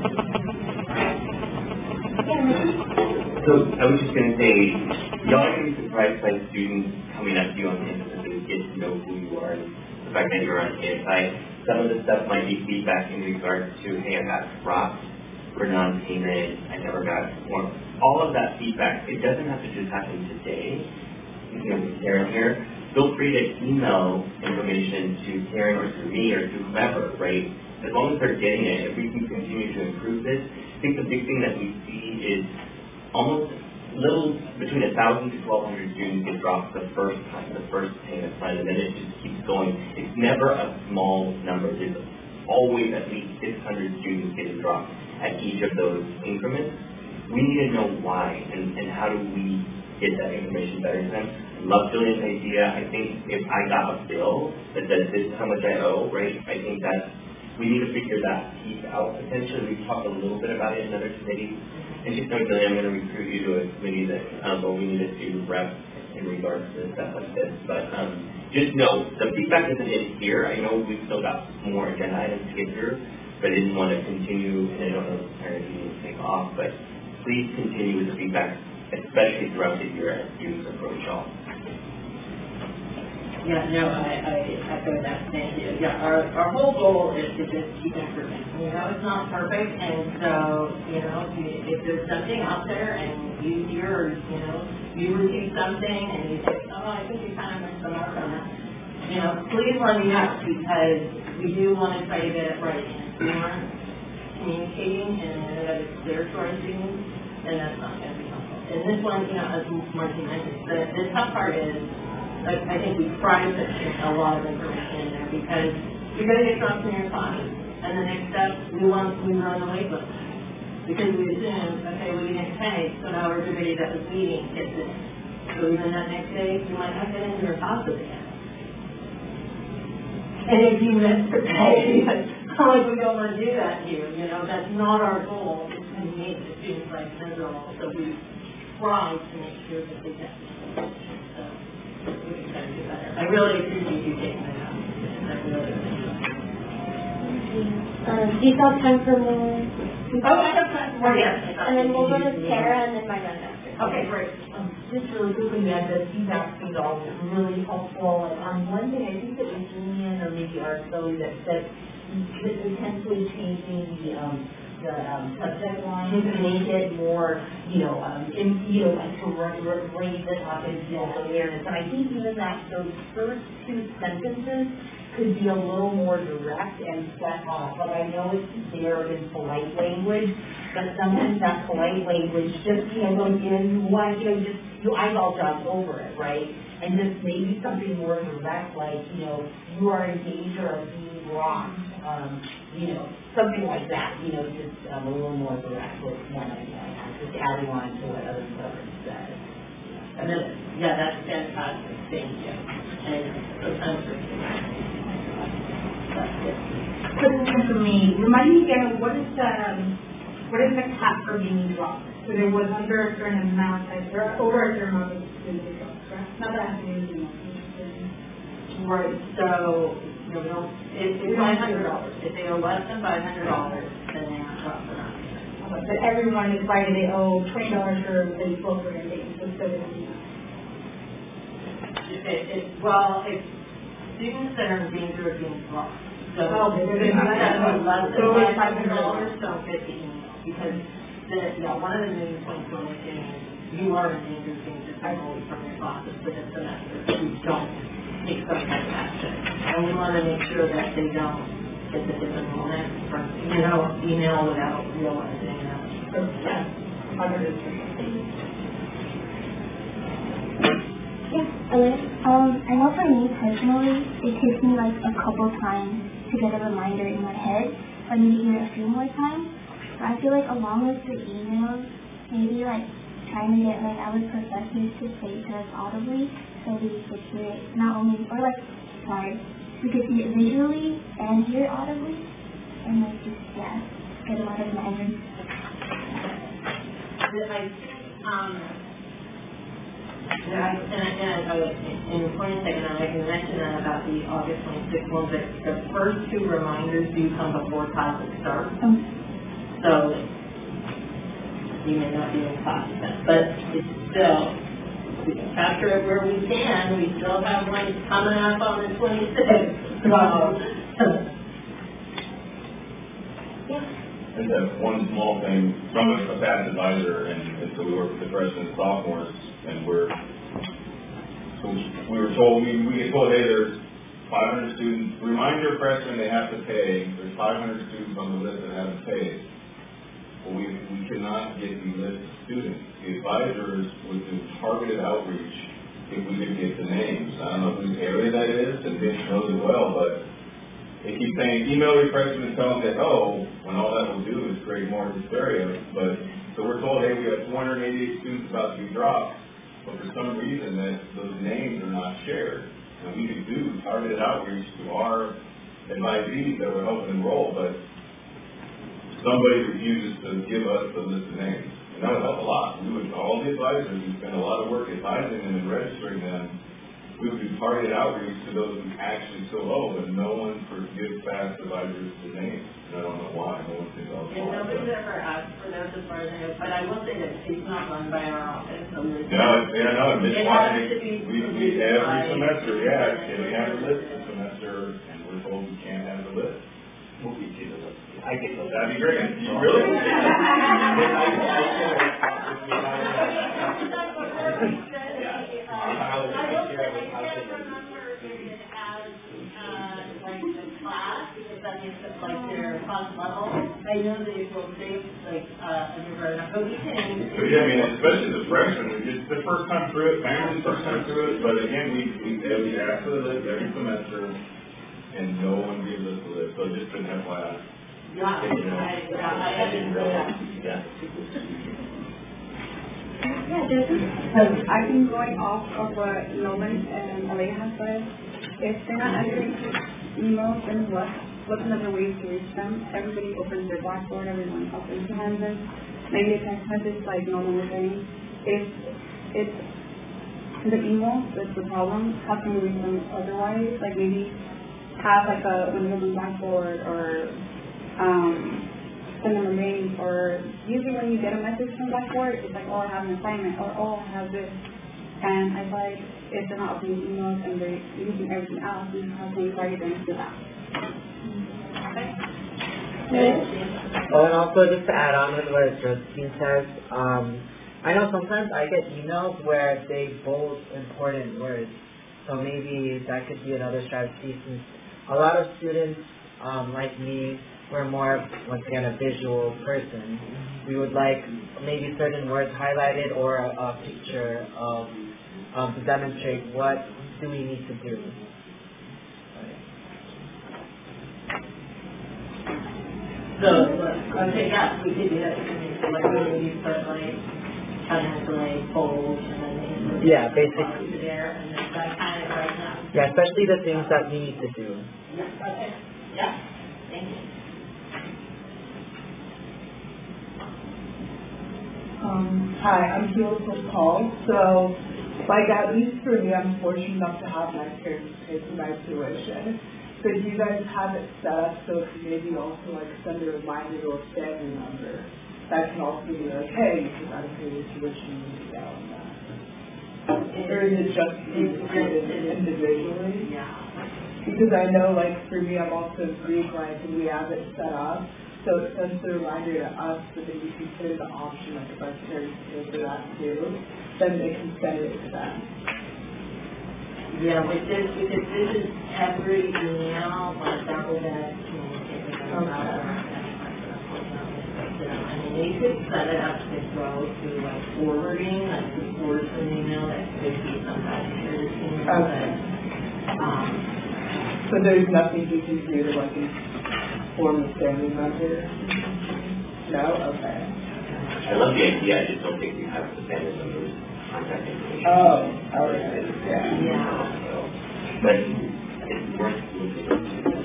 [SPEAKER 11] So I was just going to say, y'all are going to be surprised by students coming up to you on campus and they get to know who you are and the fact that you're on campus. Some of the stuff might be feedback in regards to, hey, I got dropped for non-payment, I never got form. All of that feedback, it doesn't have to just happen today, you know, with Karen here. feel free to email information to Karen or to me or to whomever, right? As long as they're getting it, if we can continue to improve this, I think the big thing that we see is almost little between a thousand to twelve hundred students get dropped the first time, the first payment plan, and then it just keeps going. It's never a small number. There's always at least six hundred students getting dropped at each of those increments. We need to know why, and, and how do we get that information better to them. I love Julian's idea. I think if I got a bill that says this is how much I owe, right, I think that we need to figure that piece out. Potentially, we talked a little bit about it in another committee. And just know, Julian, I'm going to recruit you to a committee that um, well, we needed to rep in regards to stuff like this. But um, just know, the feedback isn't in here. I know we've still got more agenda items to get through, but I didn't want to continue, and I don't know if parents need to take off, but please continue with the feedback, especially throughout the year as students approach y'all.
[SPEAKER 7] Yeah, no, I, I echo that. Thank you. Yeah, our, our whole goal is to just keep improving. You know, it's not perfect, and so, you know, if there's something out there and you hear, or, you know, you receive something and you say, oh, I think you kind of missed the mark on that, you know, please let me know, because we do want to try to get it right. And if we aren't communicating and that it's clear to our students, then that's not going to be helpful. And this one, you know, as Marcy mentioned, the, the tough part is, I think we try to put a lot of information in there, because you're going to get dropped in your classes, and the next step, we want we run the wait list, because we assume, okay, we didn't pay, so now everybody that was meeting gets in. So even that next day, you might not get into your classes again. And if you miss the pay, how like we don't want to do that here, you know, that's not our goal, is to make the students life miserable, so we try to make sure that they get it. So we can try to do better. I really appreciate you taking that out. I really appreciate it.
[SPEAKER 6] Um, do you still have time for more?
[SPEAKER 7] Oh, I have time for more, yes.
[SPEAKER 6] And then we'll go to Sarah and then my dad after.
[SPEAKER 13] Okay, great. Um, just really quickly, yeah, the feedback seemed all really helpful. And um, one thing, I think that was Julian or maybe Araceli that said potentially changing the um, the um, subject line to make it more, you know, um, in, you know, like to ra- ra- raise it up and build awareness. And I think even that those first two sentences could be a little more direct and set off. But I know it's there in polite language, but sometimes that polite language just, you know, goes in one, you know, just you eyeball jump over it, right? And just maybe something more direct, like, you know, you are in danger of being rocked, um, you know, something like that, you know, just um, a little more direct with one idea, just adding on to what others have said.
[SPEAKER 7] And then, yeah, that's fantastic. Thank you. And so thanks for
[SPEAKER 13] Quick question for me. Remind me again, what is the um, what is the cap for being dropped? So there was under a certain amount, like or over a certain amount of students dropped, correct? Not that I have to use it.
[SPEAKER 7] Right. So you know, we don't. It, it's five hundred dollars. If they owe less than five hundred dollars, then they are dropped for that.
[SPEAKER 13] Okay, but everyone is right. They owe twenty dollars for Facebook or anything. So it's still going to be.
[SPEAKER 7] It, it, well, it's students that are in danger of being dropped. So
[SPEAKER 13] oh, they're going to be
[SPEAKER 7] less than five hundred dollars, don't get the email, because the, yeah, one of the main points we're making is you are in danger of being disengaged from your classes for this semester if you don't take some type of action. And we want to make sure that they don't get the disenrollment from, you know, email without realizing that. So, yeah, one hundred percent.
[SPEAKER 6] Yeah, um, I know for me personally, it takes me like a couple times to get a reminder in my head. I need to hear it a few more times. So I feel like along with the emails, maybe like trying to get like our professors to say to us audibly so we could hear it not only, or like, sorry, we could see it visually and hear it audibly. And like just, yeah, get a lot of reminders.
[SPEAKER 7] I, um, Yeah, and, and uh, in the point second, I can mention that about the August twenty-sixth one, but the first two reminders do come before classes start.
[SPEAKER 6] Um,
[SPEAKER 7] so you may not be in class then, but it's still, we can capture it where we can. We still have one coming up on the twenty-sixth. So,
[SPEAKER 6] yeah.
[SPEAKER 10] And that one small thing, from a, a past advisor, and, and so we work with the freshmen and sophomores, and we're, so So we were told, we, we get told, hey, there's five hundred students, remind your freshmen they have to pay, there's five hundred students on the list that haven't paid. Well, we, we cannot get the list of students. The advisors would do targeted outreach if we could get the names. I don't know whose area that is, and Mitch knows it well, but they keep saying, email your freshmen and tell them that, oh, when all that will do is create more hysteria. But, so we're told, hey, we have four hundred eighty-eight students about to be dropped, but for some reason that those names are not shared. And we could do targeted outreach to our advisees that were helping enroll, but somebody refuses to give us the list of names. And that would help a lot. We would, all the advisors, we spend a lot of work advising them and registering them. We would do targeted outreach to those who actually so low, but no one gives fast advisors the names. And I don't know why. No one thinks all
[SPEAKER 7] And nobody's ever asked for those as far as I know, but I will say that it's not run by our office, so there's.
[SPEAKER 10] No, it's, yeah, no, Mitch
[SPEAKER 7] It
[SPEAKER 10] Watkins,
[SPEAKER 7] has to be
[SPEAKER 10] we, we, every semester, yeah, and we have a list this semester, and we're told we can't have the list.
[SPEAKER 11] We'll get you the list. I get those.
[SPEAKER 10] That'd be great. You really?
[SPEAKER 7] That makes it like their class level. I know that it will take like uh, a different, but we can.
[SPEAKER 10] So yeah, I mean, especially the freshmen, it's the first time through it, families first time through it, but again, we, we, we ask for the list every semester, and no one gives us the list, so just an F Y I.
[SPEAKER 7] Yeah, I, yeah, I didn't know that.
[SPEAKER 11] Yeah.
[SPEAKER 2] Yeah, just because I've been going off of what Nolan and Aleja said. If they're not answering emails, then what? What's another way to reach them? Everybody opens their Blackboard, everyone opens Canvas. Maybe a text message like Nolan was saying. If it's the email that's the problem, how can we reach them otherwise? Like maybe have like a, when you open Blackboard or um, send them a link, or usually when you get a message from Blackboard, it's like, oh, I have an assignment, or oh, I have this. And I feel like if they're not opening emails and they're using everything else, then how can we target them to that?
[SPEAKER 9] Oh, and also just to add on with what Josephine says, um, I know sometimes I get emails where they bold important words, so maybe that could be another strategy since a lot of students, um, like me, we're more, once again, a visual person. We would like maybe certain words highlighted or a, a picture of, um, to demonstrate what do we need to do.
[SPEAKER 7] So, okay, yeah, we did do that. So, like, when you put, like, having to, like, fold, and then...
[SPEAKER 9] Yeah, basically.
[SPEAKER 7] There, and then that kind of right now.
[SPEAKER 9] Yeah, especially the things that we need to do.
[SPEAKER 7] Yeah, okay. Yeah, thank you.
[SPEAKER 3] Um, hi, I'm Sheila from Paul. So, like, at least for me, I'm fortunate enough to have my parents pay for my tuition. So do you guys have it set up so if you maybe also like send a reminder to a family member that can also be like, hey, you should have to pay your tuition and you out on that? Or is it just individually?
[SPEAKER 7] Yeah.
[SPEAKER 3] Because I know, like, for me, I'm also Greek, like, and we have it set up, so it sends the reminder to us, but then you can put in the option, like, if our parents pay for that too, then they can send it to them.
[SPEAKER 7] Yeah, with this, because this is every email, like that would have communicated with them. I mean, they could set it up to go to like forwarding, like to forward an email that could be sometimes irritating.
[SPEAKER 3] Okay.
[SPEAKER 7] Um,
[SPEAKER 3] so there's nothing you can do to like inform the family member? No? Okay.
[SPEAKER 11] I love the idea, I just don't think we have the family members contact information.
[SPEAKER 3] Oh, okay. Yeah.
[SPEAKER 7] yeah.
[SPEAKER 11] But it's worth looking into.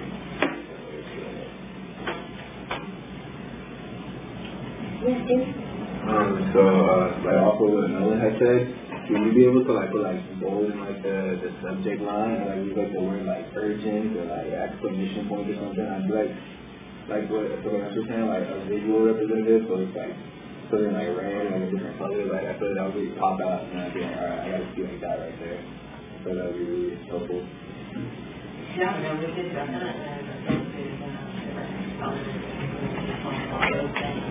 [SPEAKER 14] Um, so, uh, like also what Nolan had said, will you be able to like put like bold in like the, the subject line, and like use like the word like urgent or like exclamation point or something? I'd be like, like what, so what I'm just saying, like a visual representative, so it's like something like red and a different color, like I feel like that would really pop out, and I'd be like, alright, I gotta see like that right there. So that would be really helpful.
[SPEAKER 7] Yeah, no, we did definitely.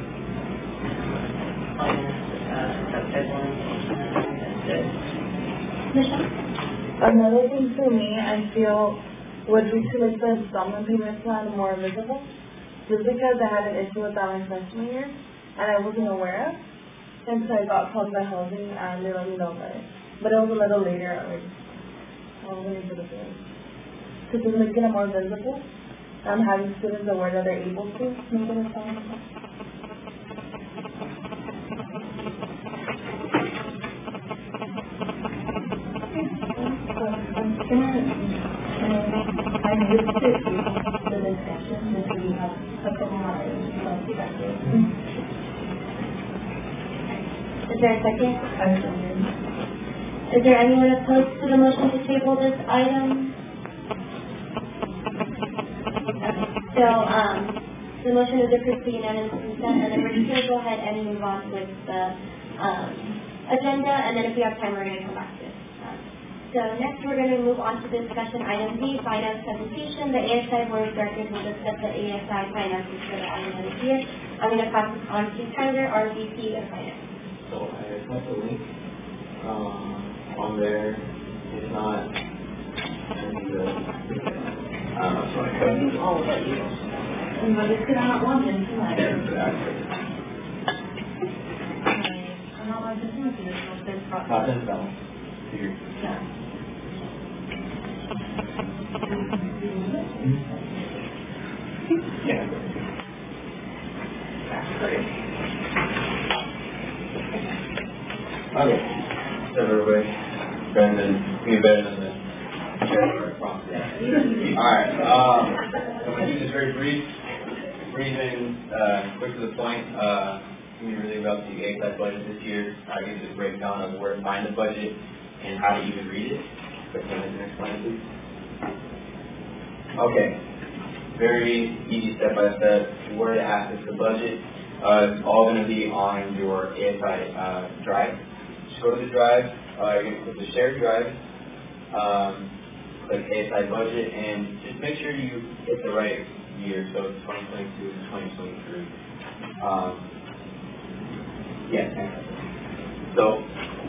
[SPEAKER 6] Michelle?
[SPEAKER 8] Another thing for me, I feel would be to make the installment payment plan more visible, just because I had an issue with that my freshman year, and I wasn't aware of, and so I got called by housing, and they let me know about it. But it was a little later, like, I wasn't able to do it. So just making it more visible, and having students aware that they're able to make an installment plan.
[SPEAKER 13] I missed it, the discussion, that we have a couple more items to talk about.
[SPEAKER 6] Is there a second? Is there anyone opposed to the motion to table this item? So, um, the motion is approved for unanimous consent, and then we're just going to go ahead and move on with the, um, agenda, and then if we have time, we're going to come back to it. So next, we're going to move on to discussion item B, finance presentation. The A S I Board of Directors will discuss the A S I finances for the item of this year. I'm going to pass this on to Tyler, our V P of Finance.
[SPEAKER 1] So I attached a link, um, on there. It's not, and the, um, so I cut it.
[SPEAKER 13] All of it. And we're just going to want them tonight.
[SPEAKER 1] Exactly.
[SPEAKER 13] I'm not like this one, because there's process.
[SPEAKER 1] Not this balance. Here.
[SPEAKER 13] Yeah.
[SPEAKER 1] Yeah. That's great. Okay. So everybody, Brandon, be better than the chair prompt. Alright, um, I'm going to do this very brief, brief and, uh, quick to the point. Uh, it's going to be really about the A S I budget this year. I give you a breakdown of where to find the budget and how to even read it. Quick minute, next slide, please. Okay. Very easy step by step where to access the budget. Uh, it's all going to be on your A S I uh, drive. Just go to the drive. Uh, you're going to click the shared drive. Um, click A S I budget, and just make sure you hit the right year. So it's twenty twenty-two to twenty twenty-three. Um, yeah. So.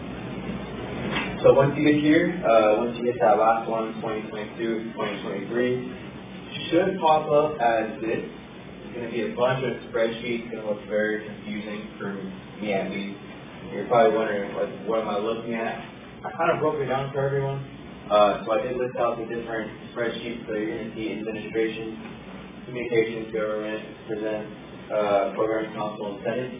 [SPEAKER 1] So once you get here, uh, once you get that last one, twenty twenty-two, twenty twenty-three, should pop up as this. It's going to be a bunch of spreadsheets. It's going to look very confusing for me at least. You're probably wondering, like, what am I looking at? I kind of broke it down for everyone. Uh, so I did list out the different spreadsheets. So you're going to see administration, communications, government, present, uh, program council, and senate.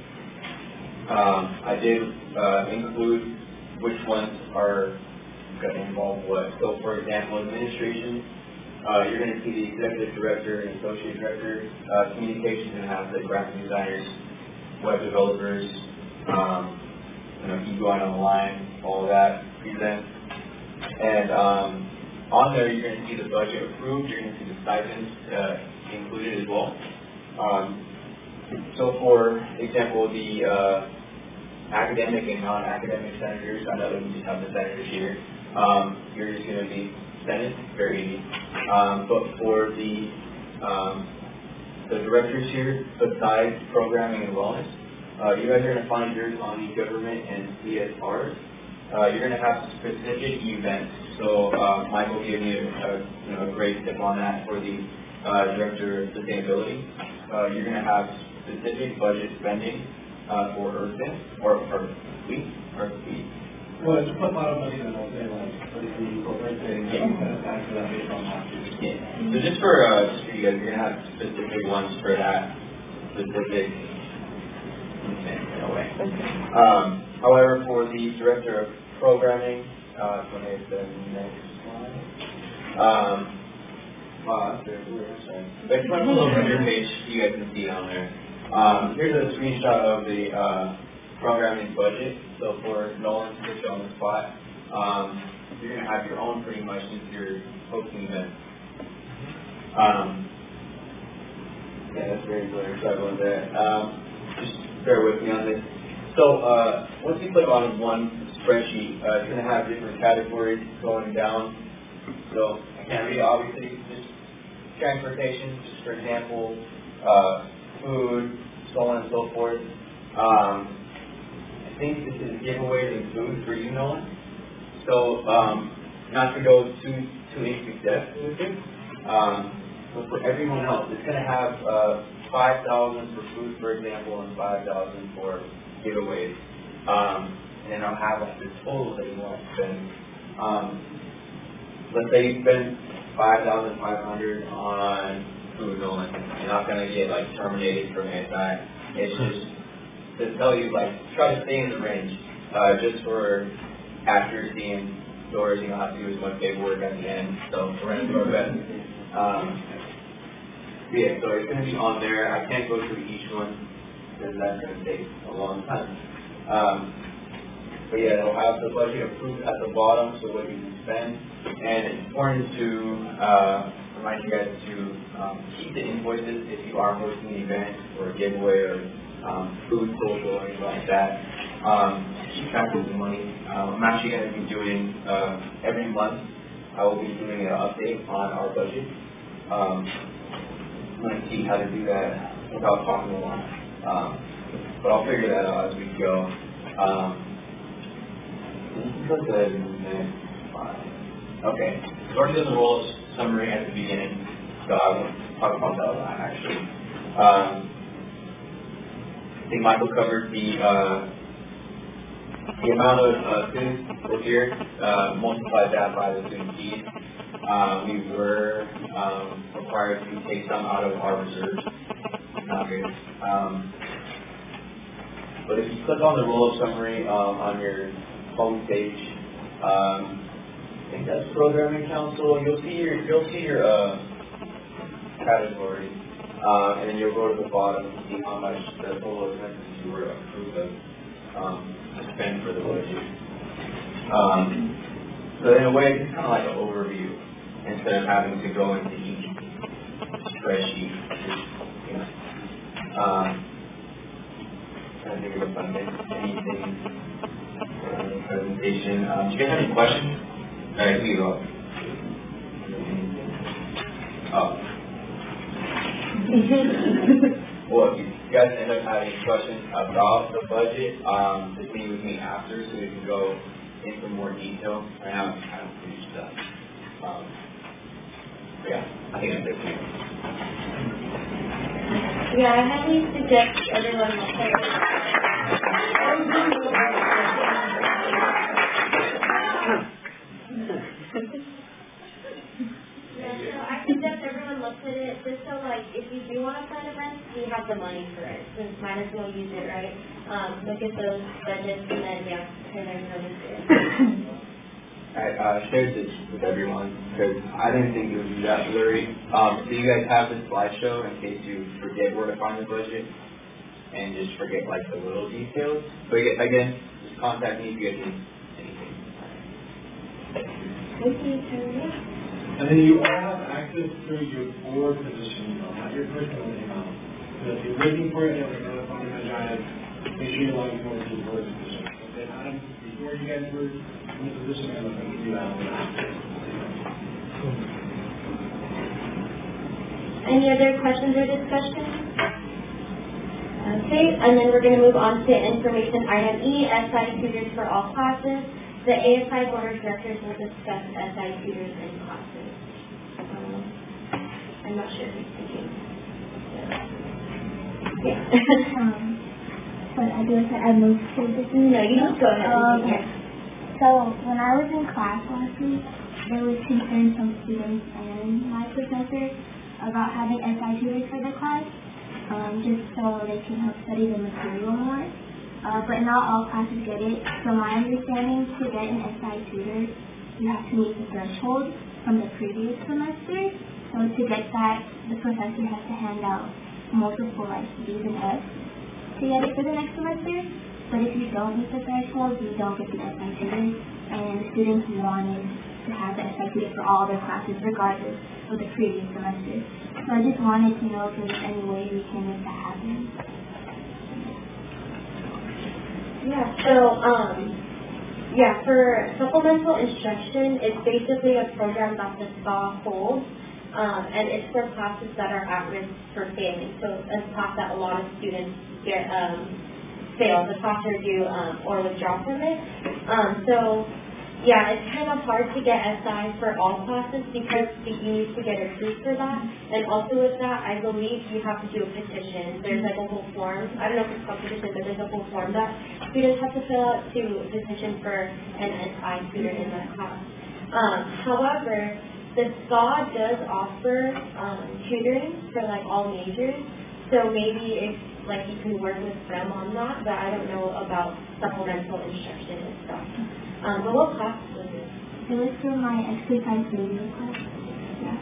[SPEAKER 1] Um, I did uh, include which ones are going to involve what. So, for example, administration, uh, you're going to see the executive director and associate director. Uh, communications going to have the graphic designers, web developers, um, you know, keep going on the line, all of that, present. And um, on there, you're going to see the budget approved. You're going to see the stipends uh, included as well. Um, so, for example, the uh, academic and non-academic senators, I know that we just have the senators here. Um, you're just going to be Senate, very easy. Um, but for the um, the directors here, besides programming and wellness, uh, you guys are going to find yours on the government and C S Rs. Uh, you're going to have specific events. So uh, Michael gave me a, a, you know, a great tip on that for the uh, director of sustainability. Uh, you're going to have specific budget spending Uh, for Earthing, or for Fleet, or Fleet.
[SPEAKER 4] Well, it's a lot of money than I'll say, like, for the corporate thing, yeah. Kind of back to that based on last year.
[SPEAKER 1] Yeah. So just for, uh, just for you guys, you're going to have specific ones for that specific thing, in a way. Um, however, for the director of programming, uh, so maybe the next slide. Um, wow, that's very weird, sorry. But it's on the little render page, you guys can see it on there. Um, here's a screenshot of the uh, programming budget. So for Nolan to put you on the spot, um, you're going to have your own pretty much since you're hosting events. Um, yeah, that's very clear. Sorry about that. Um, just bear with me on this. So uh, once you click on one spreadsheet, uh, it's going to have different categories going down. So I can't read it, obviously. Just transportation, just for example. Uh, food, so on and so forth. Um, I think this is giveaways and food for you, Nolan. so, um, not to go too, too into depth with it, um, but for everyone else, it's gonna have, uh, five thousand for food, for example, and five thousand for giveaways. Um, and then I'll have like the total that you want to spend. Um, let's say you spend five thousand five hundred on food only. You're not gonna get like terminated from S I. It's just to tell you like try to stay in the range. Uh, just for accuracy and storage, you don't have to do as much paperwork at the end. So we're gonna do our best. Um, Yeah, so it's going to be on there. I can't go through each one because that's going to take a long time. Um, but yeah, it'll have the budget approved at the bottom, so what you can spend. And it's important to uh, remind you guys to um, keep the invoices if you are hosting an event or a giveaway or um, food social or anything like that. Um, keep track of the money. Um, I'm actually going to be doing uh, every month. I will be doing an update on our budget. Um, I'm going to see how to do that without talking a lot. Um, but I'll figure that out as we go. Um, go ahead and okay. So already done the roles summary at the beginning, so I won't talk about that a lot actually. Um, I think Michael covered the uh, the amount of uh, students this year, uh, multiplied that by the student fees. Uh, we were um, required to take some out of our reserves. Not good. Um, but if you click on the roll-up summary um, on your home page, um, I think that's programming council. You'll see your you'll see your uh, category, uh, and then you'll go to the bottom and see how much the total expenses you were approved of um, to spend for the budget. Um, so in a way, it's kind of like an overview. Instead of having to go into each spreadsheet, you know. Um, trying to think of something, anything, any presentation. Um, do you guys have any questions? All right, here you go. Oh. Well, if you guys end up having questions about the budget, um, just meet with me after so we can go into more detail. Right now, I'm kind of pretty stuck. Um, Yeah, I think that's it.
[SPEAKER 6] Yeah, I highly suggest everyone look at it. Yeah, so I suggest everyone looks at it just so, like, if you do want to plan events, we have the money for it. So might as well use it, right? Um, look at those budgets and then, yeah, turn everyone into it.
[SPEAKER 1] I uh, shared this with everyone because I didn't think it would be that blurry. Um, so you guys have this slideshow in case you forget where to find the budget and just forget like the little details. But again, just contact me if you guys need anything.
[SPEAKER 4] And then you all have access to your board position email, not your personal email. So if you're waiting for it, you're going to find a giant, make sure you log in to your board position. Okay, I'm, before you guys were in the position, I'm going to do that.
[SPEAKER 6] Any other questions or discussion? Okay, and then we're going to move on to information item E, S I tutors for all classes. The A S I Board of Directors will discuss S I tutors in classes. Um, I'm not sure who's speaking. Yeah.
[SPEAKER 15] um, but I do I moved to this.
[SPEAKER 6] No, you just go ahead.
[SPEAKER 15] Um,
[SPEAKER 6] yeah.
[SPEAKER 15] So when I was in class last week, there was concern from students and my professor about having S I tutors for the class, um, just so they can help study the material more. Uh, but not all classes get it. So my understanding, to get an S I tutor, you have to meet the threshold from the previous semester. So to get that, the professor has to hand out multiple like D's and F's to get it for the next semester. But if you don't meet the threshold, you don't get the S I tutor. And students wanted to have the S I tutor for all their classes, regardless of the previous semester. So I just wanted to know if there's any way we can make that happen.
[SPEAKER 6] Yeah, so, um, yeah, for supplemental instruction, it's basically a program that the S A holds, um, and it's for classes that are at risk for failing. So a class that a lot of students get, um, fail, the sophomore do, um, or withdraw from it. Um, so yeah, it's kind of hard to get S I for all classes because you need to get approved for that. And also with that, I believe you have to do a petition. There's like a whole form. I don't know if it's called petition, but there's a whole form that students have to fill out to petition for an S I student in that class. Um, however, the S C A does offer um, tutoring for like all majors. So maybe if like you can work with them on that, but I don't know about supplemental instruction and stuff. Um, but what class was it?
[SPEAKER 15] It was for my exercise radio class. Yeah.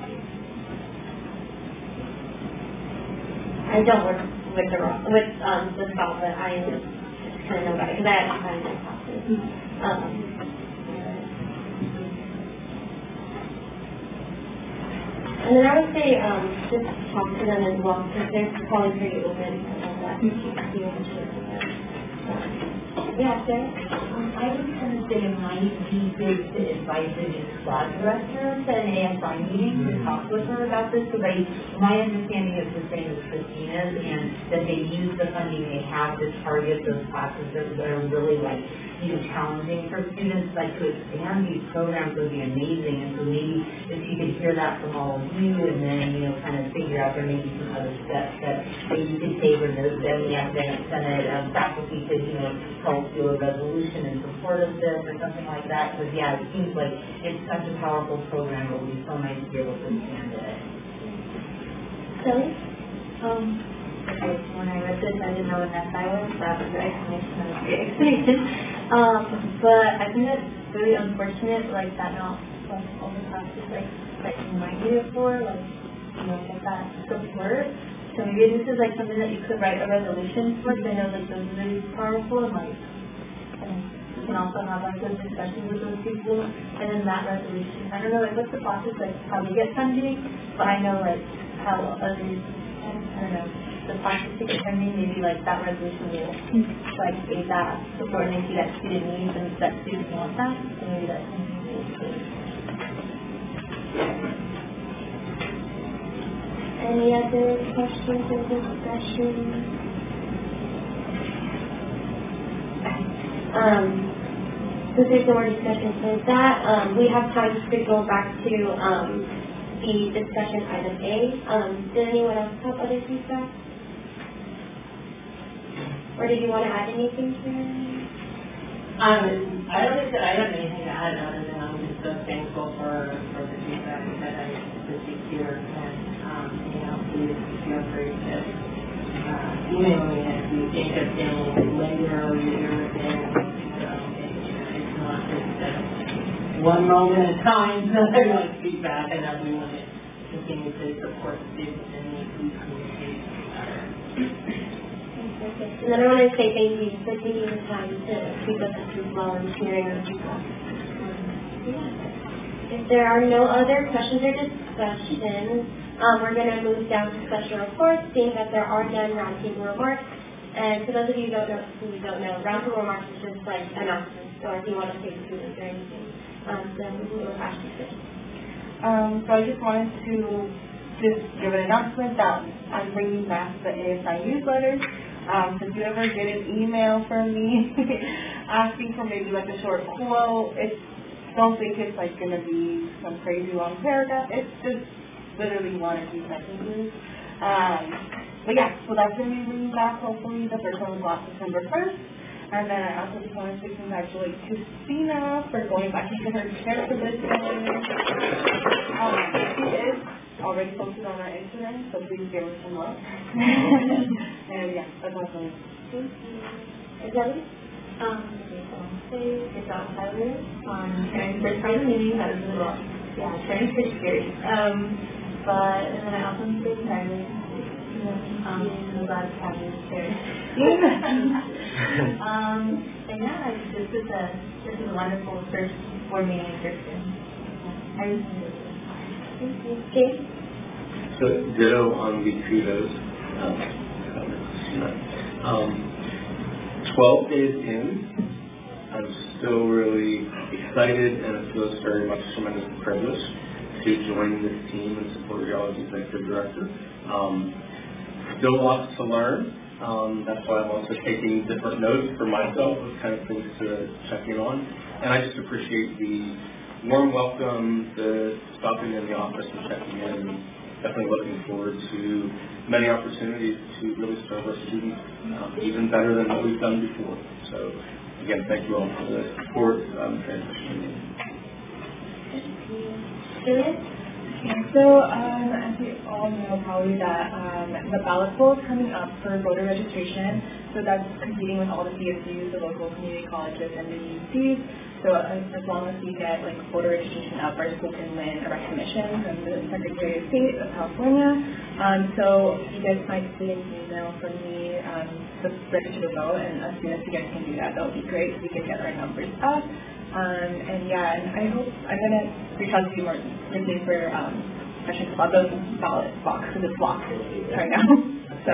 [SPEAKER 6] I don't work with the with um the S C A, but I just kind of know about it because I actually find my classes. Um, And then I would say um, just talk to them as well because they're probably pretty open about that. Um, yeah, Sarah?
[SPEAKER 13] Um, I was going to say it might be good to invite the new squad director to an A S I meeting to talk with her about this because I, my understanding is the same as Christina's and that they use the funding they have to target those classes that, that are really like you know, challenging for students, like to expand these programs would be amazing. And so maybe if you could hear that from all of you and then, you know, kind of figure out there may be some other steps that, that you could take or those that the academic senate um, faculty could, you know, help do a resolution in support of this or something like that. Because yeah, it seems like it's such a powerful program. It would be so nice to be able to expand it.
[SPEAKER 6] Kelly?
[SPEAKER 2] Um, okay, when I read this, I didn't know what S I was. That was the explanation. That was a great explanation. Um, but I think that's really unfortunate, like, that not, like, all the classes, like, that you might need it for, like, you know, get that support. So maybe this is, like, something that you could write a resolution for, because I know, like, those are really powerful, and, like, and you can also have, like, those discussions with those people, and then that resolution. I don't know, like, what's the process, like, how they get funding, but I know, like, how others, I don't know, the process to get funding, maybe like that resolution will like aid that support and they see that student needs and that students want that, so maybe that's something really good.
[SPEAKER 6] Any other questions or discussion? Um, since there's no more discussion for that, um, we have time to go back to um, the discussion item A. Um, did anyone else have other feedback? Or did you want to add anything to it?
[SPEAKER 7] Um, I don't think that I have anything to add other than I'm just so thankful for, for the feedback that I received here. And, um, you know, please feel free to uh, email me if you think of things later or you're within. So it's not just uh, one moment at a time that I want feedback and that we want to continue to support students and make these communities better.
[SPEAKER 6] And then I want to say thank you for taking the time to speak with us as well and sharing our feedback. Um, yeah. If there are no other questions or discussions, um, we're going to move down to special reports, seeing that there are none roundtable remarks. And for those of you who don't know, who don't know, roundtable remarks is just like announcements, or if you want to say students or anything. Um, so we will go Ashley first.
[SPEAKER 3] Um, so I just wanted to just give an announcement that I'm bringing back the A S I newsletters. Um, so if you ever get an email from me asking for maybe like a short quote, it's, don't think it's like going to be some crazy long paragraph. It's just literally one or two sentences. Um, but yeah, so that's going to be bringing back hopefully the first one was last December first. And then I also just wanted to congratulate Christina for going back into her chair position. Um, she is already posted on our Instagram, so please give her some love. And yeah, that's awesome.
[SPEAKER 6] Thank you. Is that it?
[SPEAKER 2] Um, it's on Tyler on sharing first time meeting. That was really well. Yeah, sharing pretty scary. Um, but and then I also say Tyler. Um, I'm glad to have you share. um, and yeah, this is a this is a wonderful first board meeting in Kirsten. I really enjoyed it.
[SPEAKER 6] Thank you. Jake?
[SPEAKER 5] So ditto on the kudos. Um, um, twelve days in, I'm still really excited and it feels very much tremendous privilege to join this team and support y'all as executive director. Um, still lots to learn. Um, that's why I'm also taking different notes for myself, kind of things to check in on. and I just appreciate the warm welcome, the stopping in the office and checking in, and definitely looking forward to many opportunities to really serve our students um, even better than what we've done before. So, again, thank you all for the support um, transition.
[SPEAKER 8] So, um, as you all know probably that um, the ballot poll is coming up for voter registration. So that's competing with all the C S Us, the local community colleges, and the U Cs. So as, as long as we get like voter registration up, our school can win a recognition from the Secretary of State of California. Um, so you guys might see an email from me um, to register to vote, and as soon as you guys can do that, that would be great. We can get our numbers up. Um, and yeah, and I hope I'm gonna reach out to you more quickly for um, questions about those ballot box because it's locked right now. So.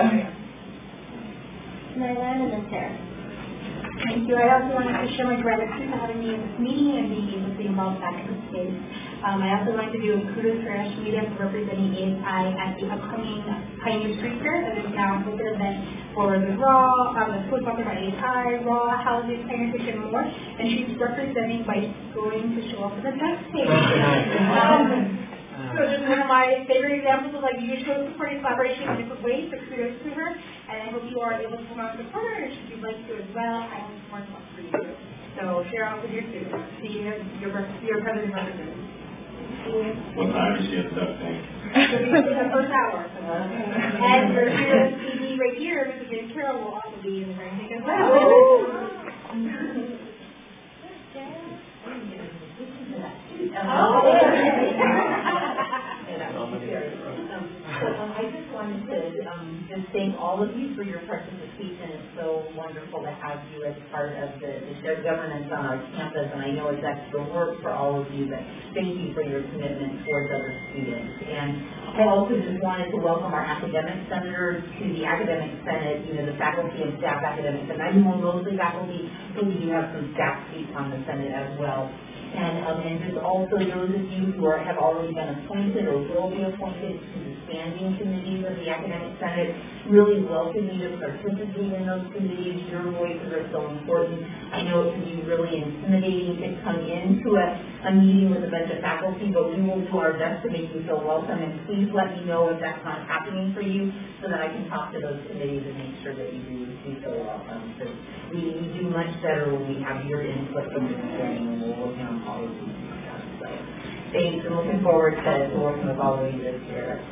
[SPEAKER 6] Nylan and then Sarah.
[SPEAKER 2] Thank you. I also wanted to show my gratitude for having me in this meeting and being able to be involved back in the space. Um, I also like to do a kudos for Ashmedia for representing A S I at the upcoming Pioneer Street Fair that is now an open event for the RAW, um, the school sponsored by A S I, RAW, Housing, Pioneer Station, and more. And she's representing by going to show off the best page. um, So just one of my favorite examples of like you show supporting collaboration in different ways, so kudos to her. And I hope you are able to come out and support her, and if you'd like to as well, I have more stuff for you. So share out with your students, see your, your, your president representative.
[SPEAKER 10] What time is she at the duck tank?
[SPEAKER 2] The first hour. And your hero T V right here, Missus James Carroll, will also be in the ring as well.
[SPEAKER 13] So um, I just wanted to um, just thank all of you for your participation. It's so wonderful to have you as part of the, the shared governance on our campus, and I know it's extra work for all of you, but thank you for your commitment towards other students. And I also just wanted to welcome our academic senators to the academic senate, you know, the faculty and staff academics, and I know mostly faculty, but we do have some staff seats on the senate as well. And, um, and just also those of you who are, have already been appointed or will be appointed to the standing committees of the Academic Senate, really welcome you to participate in those committees. Your voices are so important. I know it can be really intimidating to come into a, a meeting with a bunch of faculty, but we will do our best to make you feel welcome. And please let me know if that's not happening for you so that I can talk to those committees and make sure that you do, do feel welcome. So we, we do much better when we have your input from the beginning, and we're working on policies and stuff. So thanks. I'm looking forward to, to working with all of you this year.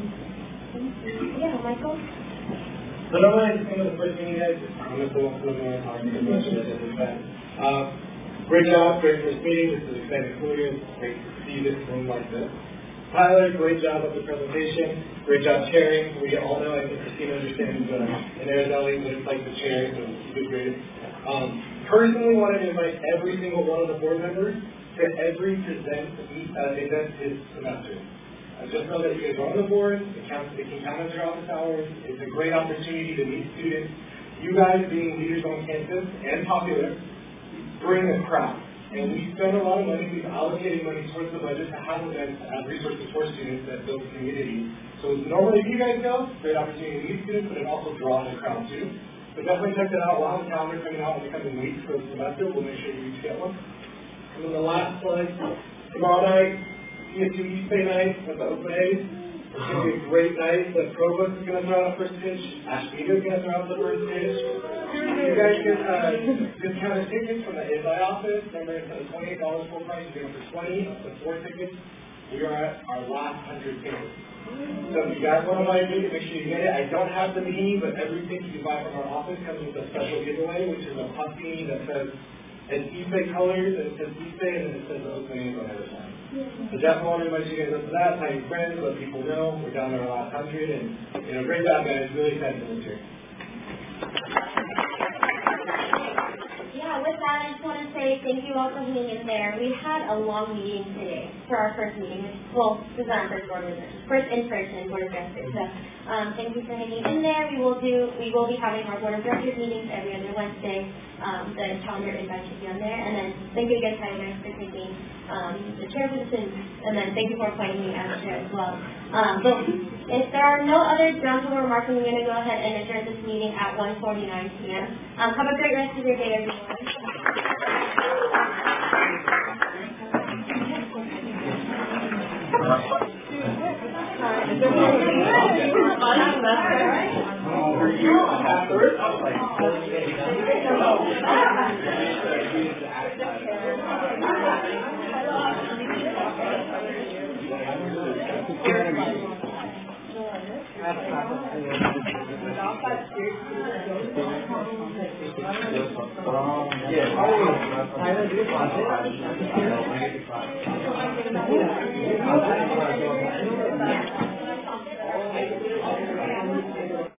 [SPEAKER 6] Yeah, Michael?
[SPEAKER 4] So not only is some of the first meeting guys, I'm going to go through more and talk to the question at this event. Uh, great job, great first meeting. This is exciting school year. It's great to see this room like this. Tyler, great job with the presentation. Great job chairing. We all know, I think Christina understands uh, in Arizona what it's like to chair, so you did great. Um, personally, wanted to invite every single one of the board members to every present uh, event this semester. Uh, just know that you guys are on the board, it, counts, it can count as your office hours. It's a great opportunity to meet students. You guys being leaders on campus and popular, bring a crowd. And we spend a lot of money, we've allocated money towards the budget to have events, to have resources for students that build community. So normally if you guys go, great opportunity to meet students, but it also draws a crowd too. So definitely check that out. We'll have a calendar coming out in the coming weeks for the semester. We'll make sure you each get one. And then the last slide, tomorrow night, C S U East Bay night at the Open A's. It's going to be a great night. The provost is going to throw out the first pitch. Ashmedia is going to throw out the first pitch. You guys get uh, discounted tickets from the A S I office. Remember, instead of twenty-eight dollars full price, you're going for twenty dollars. Up to four tickets. We are at our last one hundred tickets. So if you guys want to buy a ticket, make sure you get it. I don't have the meaning, but everything you buy from our office comes with a special giveaway, which is a puff beanie that says, it's East Bay colors, and it says East Bay, and then it says Open A's on every side. So definitely want to invite you guys up to that, tell your friends, let people know. We're down there our last hundred, and you know, great job, guys. Really excited for this year.
[SPEAKER 6] Yeah, with that, I just want to say thank you all for hanging in there. We had a long meeting today for our first meeting. Well, this is our first board meeting, first in-person board of directors. So um, thank you for hanging in there. We will do. We will be having our board of directors meetings every other Wednesday. Um, the calendar invite should be on there. And then thank you again, Tyler, for taking um, the chair position. And then thank you for appointing me as chair as well. Um, but if there are no other roundtable remarks, I'm going to go ahead and adjourn this meeting at one forty-nine p m Um, have a great rest of your day, everyone.
[SPEAKER 7] fun semester.
[SPEAKER 5] Were you afterwards? I was like,
[SPEAKER 7] Yeah.